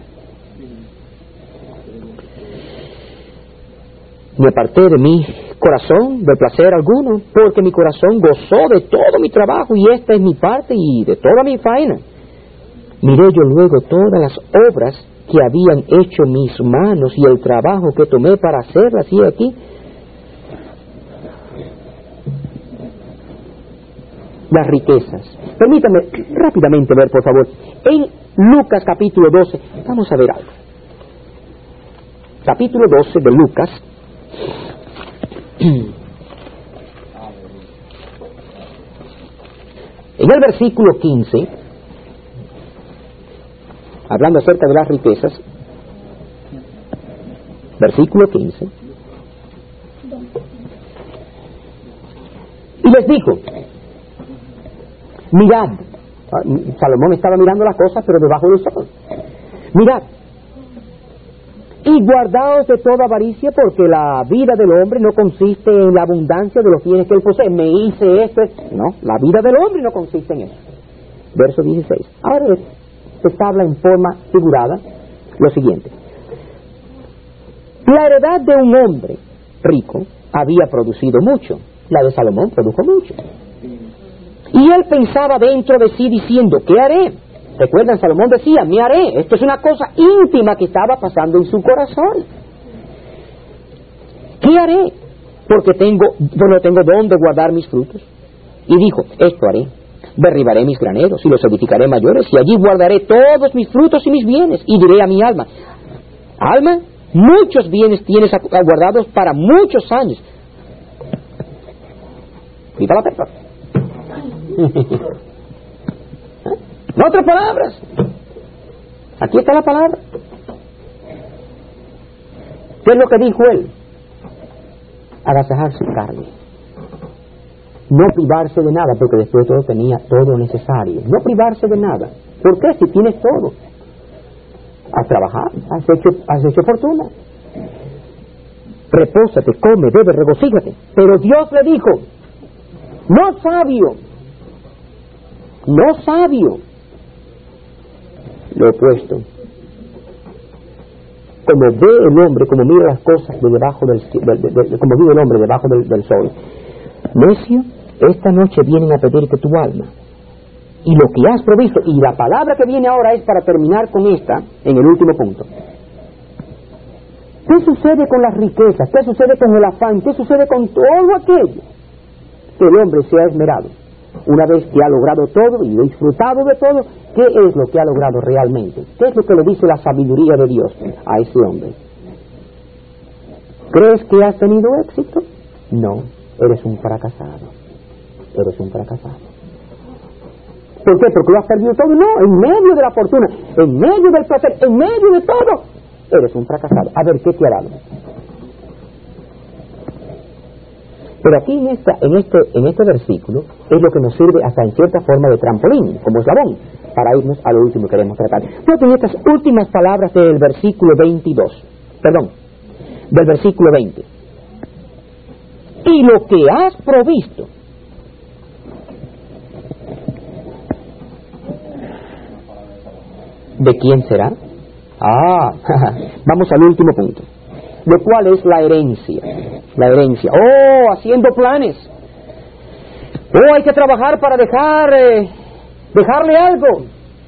Ni aparté de mi corazón del placer alguno, porque mi corazón gozó de todo mi trabajo, y esta es mi parte y de toda mi faena. Miré yo luego todas las obras que habían hecho mis manos y el trabajo que tomé para hacerlas, y aquí las riquezas. Permítame rápidamente ver, por favor, en Lucas capítulo doce, vamos a ver algo. Capítulo doce de Lucas. En el versículo quince, hablando acerca de las riquezas, versículo quince, y les dijo, mirad, Salomón estaba mirando las cosas, pero debajo del sol, mirad, y guardaos de toda avaricia, porque la vida del hombre no consiste en la abundancia de los bienes que él posee. Me hice esto, no, la vida del hombre no consiste en eso. Verso dieciséis. Ahora se habla en forma figurada lo siguiente. La heredad de un hombre rico había producido mucho. La de Salomón produjo mucho. Y él pensaba dentro de sí diciendo, ¿qué haré? Recuerdan, Salomón decía, me haré. Esto es una cosa íntima que estaba pasando en su corazón. ¿Qué haré? Porque tengo, yo no tengo dónde guardar mis frutos. Y dijo, esto haré. Derribaré mis graneros y los edificaré mayores, y allí guardaré todos mis frutos y mis bienes. Y diré a mi alma, alma, muchos bienes tienes guardados para muchos años. Viva la pepa. En otras palabras, aquí está la palabra. ¿Qué es lo que dijo él? Agasajar su carne, no privarse de nada, porque después de todo tenía todo necesario. No privarse de nada. ¿Por qué? Si tienes todo, has trabajado, has hecho, has hecho fortuna. Repósate, come, bebe, regocíjate. Pero Dios le dijo, no sabio, no sabio, lo opuesto. Como ve el hombre, como mira las cosas de debajo del, de, de, de, como vive el hombre debajo del, del sol. Necio, esta noche vienen a pedirte tu alma y lo que has provisto. Y la palabra que viene ahora es para terminar con esta, en el último punto. ¿Qué sucede con las riquezas? ¿Qué sucede con el afán? ¿Qué sucede con todo aquello que el hombre se ha esmerado? Una vez que ha logrado todo y disfrutado de todo, ¿qué es lo que ha logrado realmente? ¿Qué es lo que le dice la sabiduría de Dios a ese hombre? ¿Crees que has tenido éxito? No, eres un fracasado. Eres un fracasado. ¿Por qué? ¿Porque lo has perdido todo? No, en medio de la fortuna, en medio del placer, en medio de todo, eres un fracasado. A ver, ¿qué te ha dado? Pero aquí en, esta, en, este, en este versículo es lo que nos sirve hasta en cierta forma de trampolín, como eslabón, para irnos a lo último que queremos tratar. Noten estas últimas palabras del versículo veintidós, perdón, del versículo veinte. Y lo que has provisto, ¿de quién será? Ah, vamos al último punto. Lo cual es la herencia. La herencia. Oh, haciendo planes. Oh, hay que trabajar para dejar eh, dejarle algo.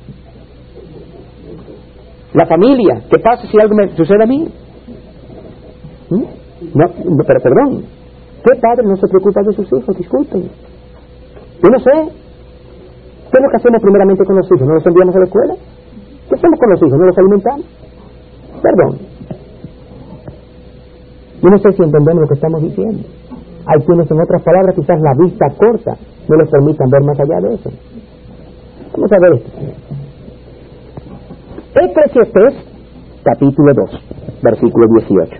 La familia, ¿qué pasa si algo me sucede a mí? ¿Mm? No, no, pero perdón, ¿qué padre no se preocupa de sus hijos? Disculpen. Yo no sé. ¿Qué es lo que hacemos primeramente con los hijos? ¿No los enviamos a la escuela? ¿Qué hacemos con los hijos? ¿No los alimentamos? Perdón. Yo no sé si entendemos lo que estamos diciendo. Hay quienes, en otras palabras, quizás la vista corta no les permitan ver más allá de eso. Vamos a ver esto. Eclesiastés, capítulo dos, versículo dieciocho.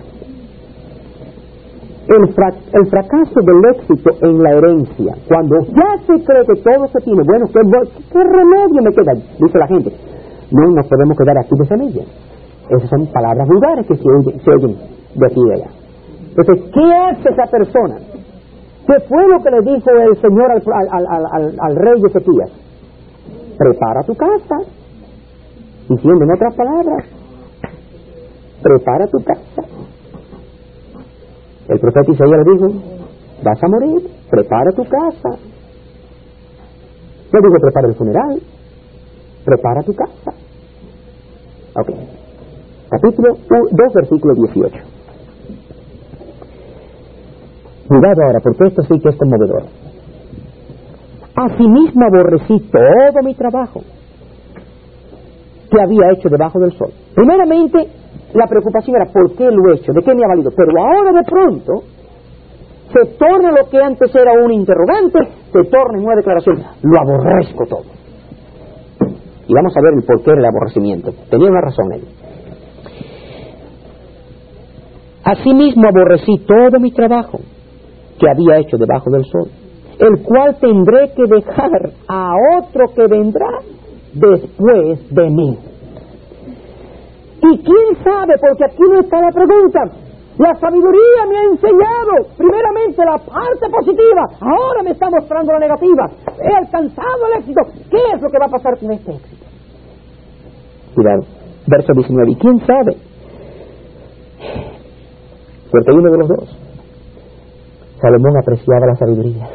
El, fra el fracaso del éxito en la herencia, cuando ya se cree que todo se tiene, bueno, ¿qué, qué remedio me queda? Dice la gente. No nos podemos quedar aquí de semillas. Esas son palabras vulgares que se oyen, se oyen de aquí y de allá. Entonces, ¿qué hace esa persona? ¿Qué fue lo que le dijo el Señor al, al, al, al, al rey Ezequías? Prepara tu casa. Diciendo en otras palabras, prepara tu casa. El profeta Isaías le dijo, vas a morir, prepara tu casa. No digo prepara el funeral, prepara tu casa. Ok. Capítulo dos, versículo dieciocho. Cuidado ahora, porque esto sí que es conmovedor. Asimismo aborrecí todo mi trabajo que había hecho debajo del sol. Primeramente, la preocupación era ¿por qué lo he hecho? ¿De qué me ha valido? Pero ahora de pronto se torna lo que antes era un interrogante, se torna en una declaración. Lo aborrezco todo. Y vamos a ver el porqué del aborrecimiento. Tenía una razón él. Asimismo aborrecí todo mi trabajo que había hecho debajo del sol, el cual tendré que dejar a otro que vendrá después de mí. Y quién sabe, porque aquí no está la pregunta. La sabiduría me ha enseñado primeramente la parte positiva, ahora me está mostrando la negativa. He alcanzado el éxito. ¿Qué es lo que va a pasar con este éxito? Cuidado, verso diecinueve. ¿Y quién sabe? Porque uno de los dos, Salomón apreciaba la sabiduría.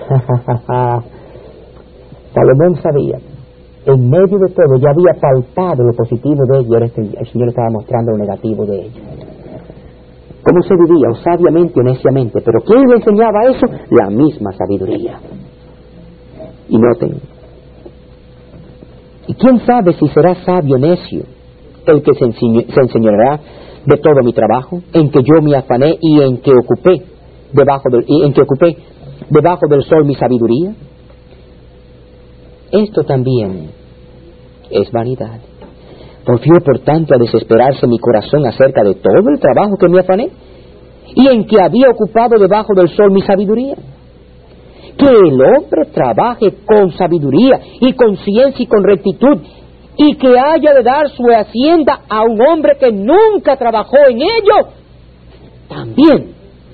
Salomón sabía, en medio de todo, ya había palpado lo positivo de ello, el Señor estaba mostrando lo negativo de ello. ¿Cómo se vivía? O sabiamente o neciamente. Pero ¿quién le enseñaba eso? La misma sabiduría. Y noten, ¿y quién sabe si será sabio o necio el que se, enseño, se enseñará de todo mi trabajo, en que yo me afané y en que ocupé debajo del, y en que ocupé debajo del sol mi sabiduría? Esto también es vanidad. Porfió por tanto a desesperarse mi corazón acerca de todo el trabajo que me afané y en que había ocupado debajo del sol mi sabiduría. Que el hombre trabaje con sabiduría y con ciencia y con rectitud, y que haya de dar su hacienda a un hombre que nunca trabajó en ello, también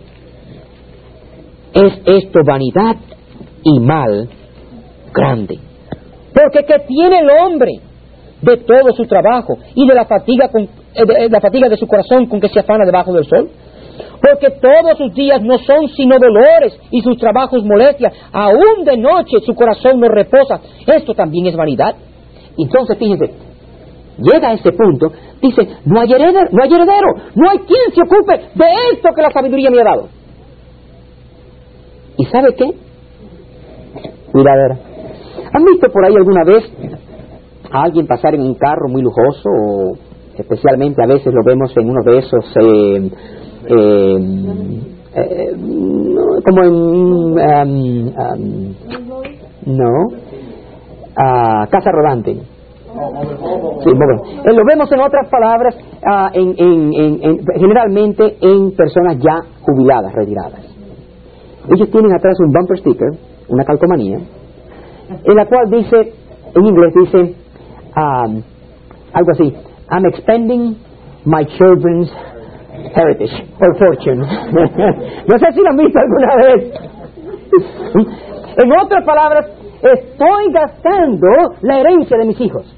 es esto vanidad y mal grande. Porque ¿qué tiene el hombre de todo su trabajo y de la fatiga con, de la fatiga de su corazón con que se afana debajo del sol? Porque todos sus días no son sino dolores y sus trabajos molestias. Aún de noche su corazón no reposa. Esto también es vanidad. Entonces, fíjense, llega a este punto, dice, no hay heredero, no hay heredero, no hay quien se ocupe de esto que la sabiduría me ha dado. ¿Y sabe qué? Miradera. ¿Han visto por ahí alguna vez a alguien pasar en un carro muy lujoso? O especialmente a veces lo vemos en uno de esos, eh, eh, eh, como en, um, um, no, uh, casa rodante. Sí, bueno. Eh, lo vemos en otras palabras, uh, en, en, en, en, generalmente en personas ya jubiladas, retiradas. Ellos tienen atrás un bumper sticker, una calcomanía, en la cual dice, en inglés dice, um, algo así, I'm expending my children's heritage or fortune. No sé si lo han visto alguna vez. En otras palabras, estoy gastando la herencia de mis hijos.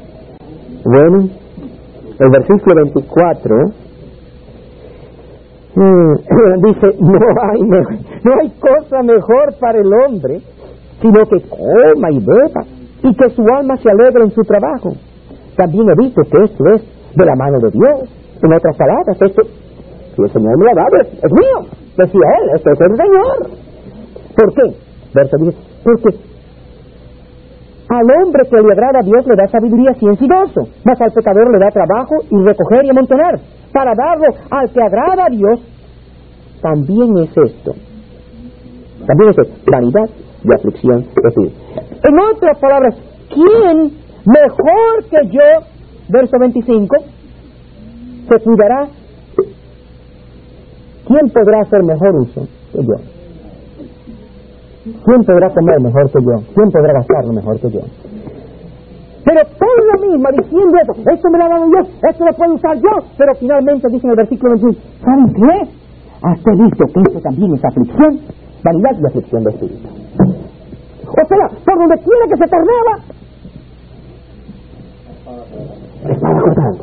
Bueno, el versículo veinticuatro Mm, dice, no hay, me- no hay cosa mejor para el hombre sino que coma y beba y que su alma se alegre en su trabajo. También he visto que esto es de la mano de Dios. En otras palabras, esto, si el Señor me lo ha dado, es, es mío. Decía él, esto es el Señor. ¿Por qué? Verso dice, porque al hombre que le agrada a Dios le da sabiduría, ciencia y gozo, mas al pecador le da trabajo y recoger y amontonar. Para darlo al que agrada a Dios, también es esto. También es esto, vanidad y aflicción. Es decir, en otras palabras, ¿quién mejor que yo, verso veinticinco, se cuidará? ¿Quién podrá hacer mejor uso que yo? ¿Quién podrá comer mejor que yo? ¿Quién podrá gastarlo mejor que yo? Pero todo lo mismo diciendo eso, esto me lo ha dado Dios, esto lo puedo usar yo, pero finalmente dice en el versículo veintiuno, ¿saben qué? Hasta visto que esto también es aflicción, vanidad y aflicción de espíritu. O sea, por donde quiera que se tornaba, estaba cortante.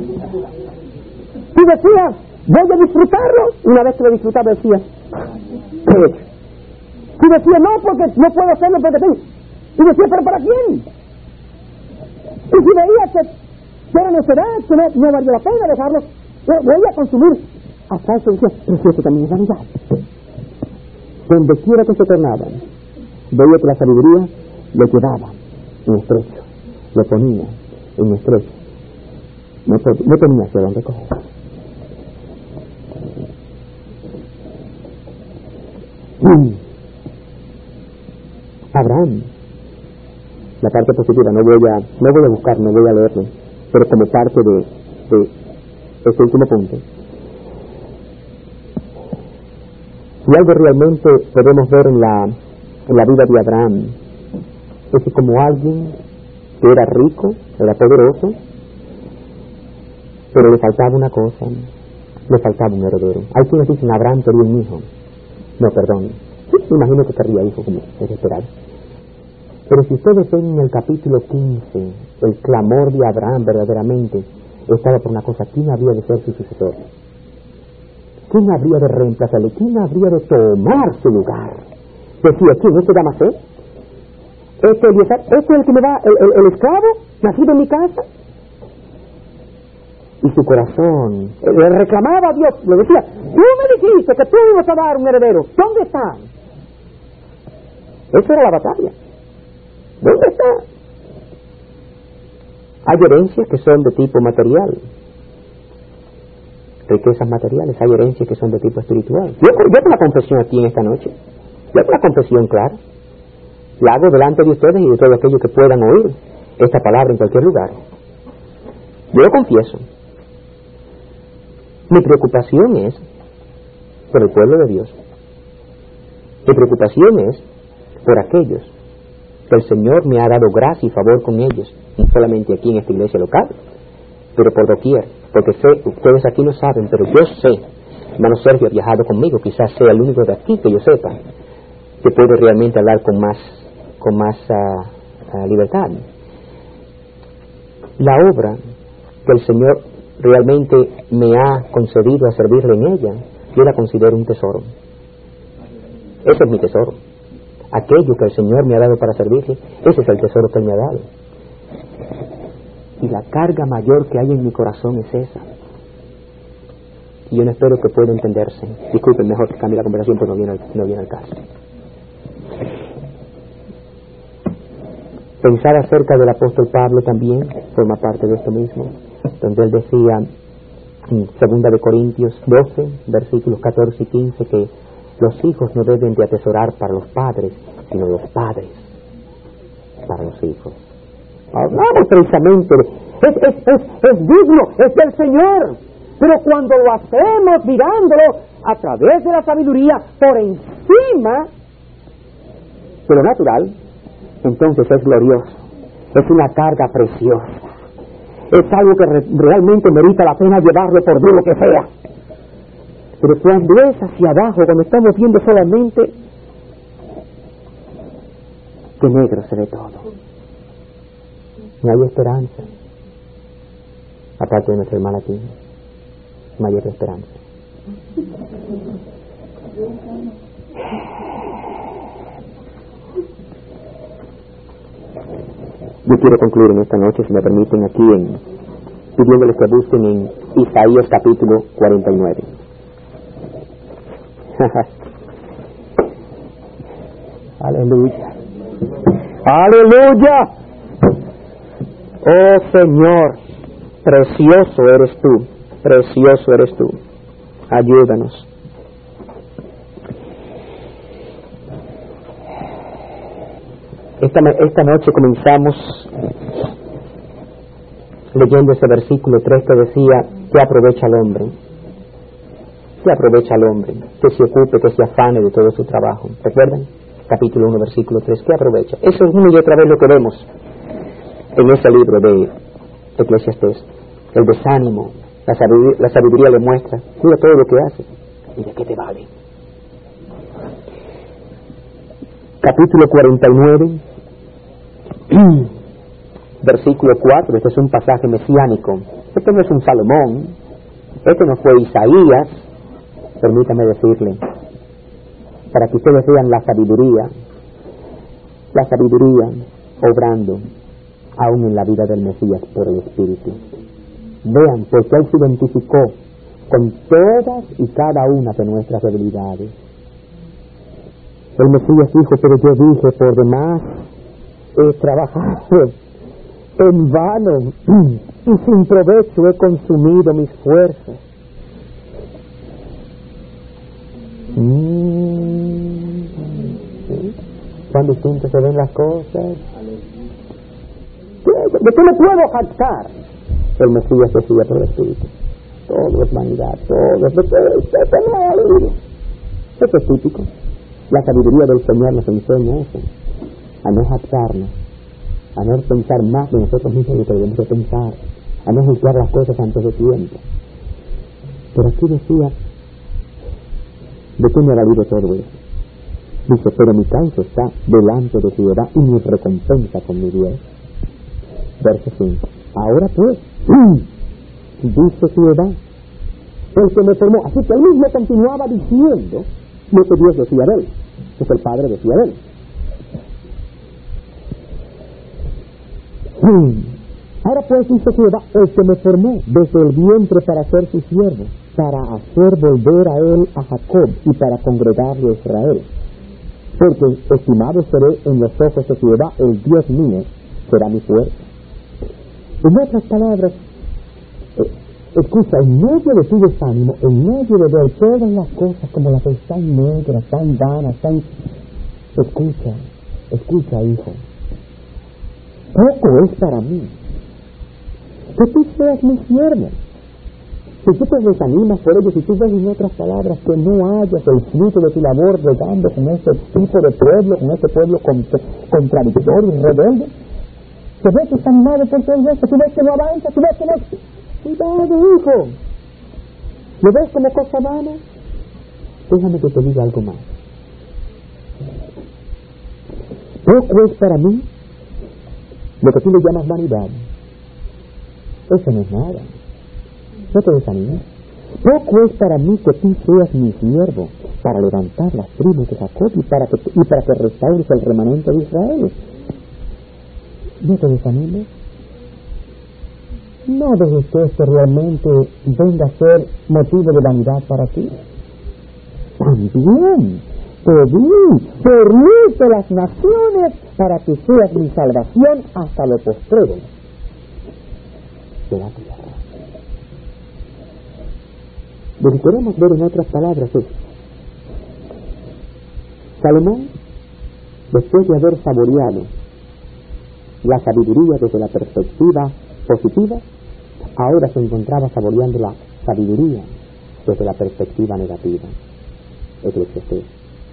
Y decía, voy a disfrutarlo, una vez que lo disfrutaba decía, ¿qué he hecho? Y decía, no, porque no puedo hacerlo porque tengo. Y decía, ¿pero para quién? Y si veía que era necedad, que no, no valía la pena dejarlo, voy a consumir. Hasta eso decía, pero si esto también es vanidad. Donde quiera que se tornaban, veía que la sabiduría lo llevaba en estrecho, lo ponía en estrecho. No, no tenía hacia dónde coger. Mm. Abraham, la parte positiva, no voy a no voy a buscar, no voy a leerlo, pero como parte de, de este último punto. Si algo realmente podemos ver en la, en la vida de Abraham, es que como alguien que era rico, era poderoso, pero le faltaba una cosa, le faltaba un heredero. Hay quienes dicen, Abraham quería un hijo. No, perdón, me imagino que querría hijo como es esperar. Pero si ustedes ven en el capítulo quince, el clamor de Abraham verdaderamente estaba por una cosa, ¿quién habría de ser su sucesor? ¿Quién habría de reemplazarle? ¿Quién habría de tomar su lugar? Decía, ¿quién? ¿Este Damasé? ¿Este Eliezer? ¿Este es el que me da el, el, el esclavo nacido en mi casa? Y su corazón le reclamaba a Dios, le decía, tú me dijiste que tú ibas a dar un heredero, ¿dónde está? Esa era la batalla. ¿Dónde está? Hay herencias que son de tipo material, riquezas materiales, hay herencias que son de tipo espiritual. Yo, yo con la confesión aquí en esta noche, yo con la confesión clara, la hago delante de ustedes y de todos aquellos que puedan oír esta palabra en cualquier lugar. Yo lo confieso. Mi preocupación es por el pueblo de Dios. Mi preocupación es por aquellos que el Señor me ha dado gracia y favor con ellos, no solamente aquí en esta iglesia local, pero por doquier, porque sé, ustedes aquí lo saben, pero yo sé, hermano Sergio ha viajado conmigo, quizás sea el único de aquí que yo sepa, que puede realmente hablar con más, con más uh, uh, libertad. La obra que el Señor realmente me ha concedido a servirle en ella, yo la considero un tesoro. Ese es mi tesoro. Aquello que el Señor me ha dado para servirle, ese es el tesoro que Él me ha dado. Y la carga mayor que hay en mi corazón es esa. Y yo no espero que pueda entenderse. Disculpen, mejor que cambie la conversación, porque no viene al, no viene al caso. Pensar acerca del apóstol Pablo también forma parte de esto mismo, donde él decía en segunda de Corintios doce, versículos catorce y quince, que los hijos no deben de atesorar para los padres, sino los padres para los hijos. Hablamos precisamente, de, es, es, es, es digno, es del Señor, pero cuando lo hacemos mirándolo a través de la sabiduría por encima de lo natural, entonces es glorioso, es una carga preciosa, es algo que re, realmente merita la pena llevarlo por duro que sea. Pero cuando es hacia abajo, cuando estamos viendo solamente que negro se ve todo, no hay esperanza, aparte de nuestra hermana aquí, mayor esperanza. Yo quiero concluir en esta noche, si me permiten, aquí en pidiéndoles que busquen en Isaías capítulo cuarenta y nueve. Aleluya. Aleluya. Oh Señor, precioso eres tú, precioso eres tú. Ayúdanos. Esta, esta noche comenzamos leyendo ese versículo tres que decía: ¿qué aprovecha al hombre? ¿Qué aprovecha al hombre? Que se ocupe, que se afane de todo su trabajo. ¿Recuerdan? Capítulo uno, versículo tres. ¿Qué aprovecha? Eso es una y otra vez lo que vemos en ese libro de Eclesiastés. El desánimo, la sabiduría, la sabiduría le muestra: mira todo lo que hace y de qué te vale. Capítulo cuarenta y nueve, versículo cuatro. Este es un pasaje mesiánico. Este no es un Salomón, este no fue Isaías. Permítame decirle, para que ustedes vean la sabiduría, la sabiduría obrando aún en la vida del Mesías por el Espíritu. Vean, porque Él se identificó con todas y cada una de nuestras debilidades. El Mesías dijo: pero yo dije, por demás he trabajado en vano y sin provecho he consumido mis fuerzas. Mm, ¿sí? Cuán distintas se ven las cosas. ¿De qué me puedo jactar? El Mesías decía por el Espíritu: todo es vanidad, todo es de Eso es típico. La sabiduría del Señor nos enseña eso, a no jactarnos, a no pensar más de nosotros mismos de lo que debemos de pensar, a no juzgar las cosas antes de tiempo. Pero aquí decía: ¿de qué me ha valido todo eso? Dice: pero mi causa está delante de Jehová y mi recompensa con mi Dios. Verso cinco. Ahora pues, dice Jehová, el que me formó. Así que él mismo continuaba diciendo lo que Dios decía de él, lo que el Padre decía de él. Ahora pues, dice Jehová, el que me formó desde el vientre para ser su siervo, para hacer volver a él a Jacob y para congregarle a Israel. Porque estimado seré en los ojos de Jehová, el Dios mío será mi fuerza. En otras palabras, eh, escucha, en medio de tu desánimo, en medio de ver todas las cosas como las que están negras, tan vanas, tan... Escucha, escucha, hijo. Poco es para mí que tú seas mi siervo. Si tú te desanimas por ello, si tú ves en otras palabras que no hayas el fruto de tu labor regando con ese tipo de pueblo, con ese pueblo contra, contradictorio y rebelde, que ves desanimado por todo esto, tú ves que no avanza, tú ves que no... Cuidado, hijo. ¿Lo ves como cosa vana? Déjame que te diga algo más. Poco es para mí lo que tú le llamas vanidad. Eso no es nada. No te desanimes. Poco es para mí que tú seas mi siervo para levantar las tribus de Jacob y para que, y para que restaures el remanente de Israel. No te desanimes. No dejes que esto realmente venga a ser motivo de vanidad para ti. También te di, permite las naciones para que seas mi salvación hasta lo postrero. Será tu salvación. Lo que queremos ver en otras palabras es: Salomón, después de haber saboreado la sabiduría desde la perspectiva positiva, ahora se encontraba saboreando la sabiduría desde la perspectiva negativa. Eclesiastés.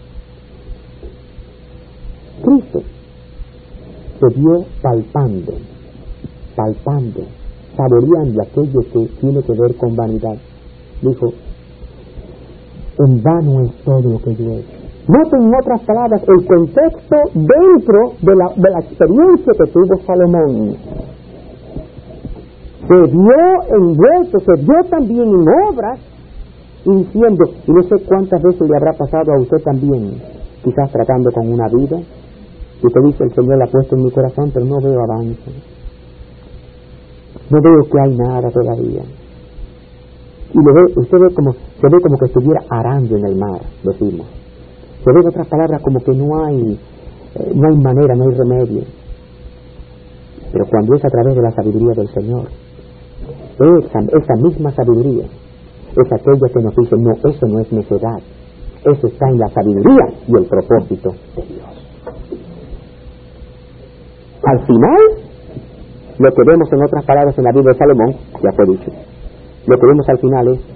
Cristo se vio palpando, palpando, saboreando aquello que tiene que ver con vanidad. Dijo: en vano es todo lo que yo he hecho. Noten en otras palabras el contexto dentro de la, de la experiencia que tuvo Salomón. Se vio envuelto, se vio también en obras diciendo, y no sé cuántas veces le habrá pasado a usted también, quizás tratando con una vida, y usted dice, el Señor la ha puesto en mi corazón, pero no veo avance, no veo que hay nada todavía. Y lo ve, usted ve como, se ve como que estuviera arando en el mar, decimos. Se ve en otras palabras como que no hay, eh, no hay manera, no hay remedio. Pero cuando es a través de la sabiduría del Señor, esa, esa misma sabiduría es aquella que nos dice, no, eso no es necedad, eso está en la sabiduría y el propósito de Dios. Al final, lo que vemos en otras palabras en la Biblia de Salomón, ya fue dicho, lo que vemos al final es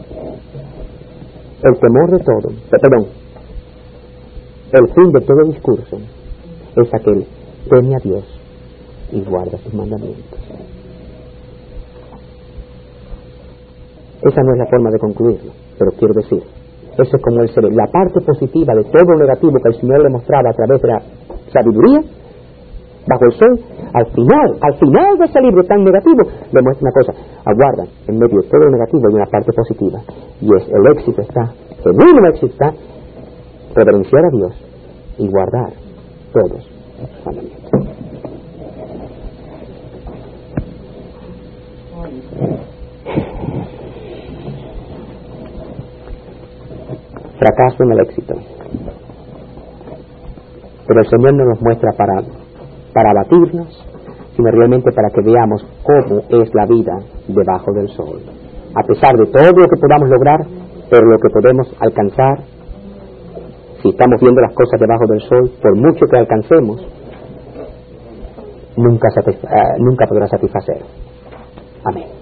el temor de todo, eh, perdón, el fin de todo discurso es aquel, teme a Dios y guarda sus mandamientos. Esa no es la forma de concluirlo, pero quiero decir, eso es como el ser, la parte positiva de todo lo negativo que el Señor le mostraba a través de la sabiduría, bajo el sol, al final, al final de ese libro tan negativo, le muestra una cosa, aguarda, en medio de todo lo negativo hay una parte positiva, y es, el éxito está, el único éxito está, reverenciar a Dios y guardar todos los mandamientos. Fracaso en el éxito. Pero el Señor no nos muestra para, para abatirnos, sino realmente para que veamos cómo es la vida debajo del sol. A pesar de todo lo que podamos lograr, pero lo que podemos alcanzar, si estamos viendo las cosas debajo del sol, por mucho que alcancemos, nunca, satisfa- uh, nunca podrá satisfacer. Amén.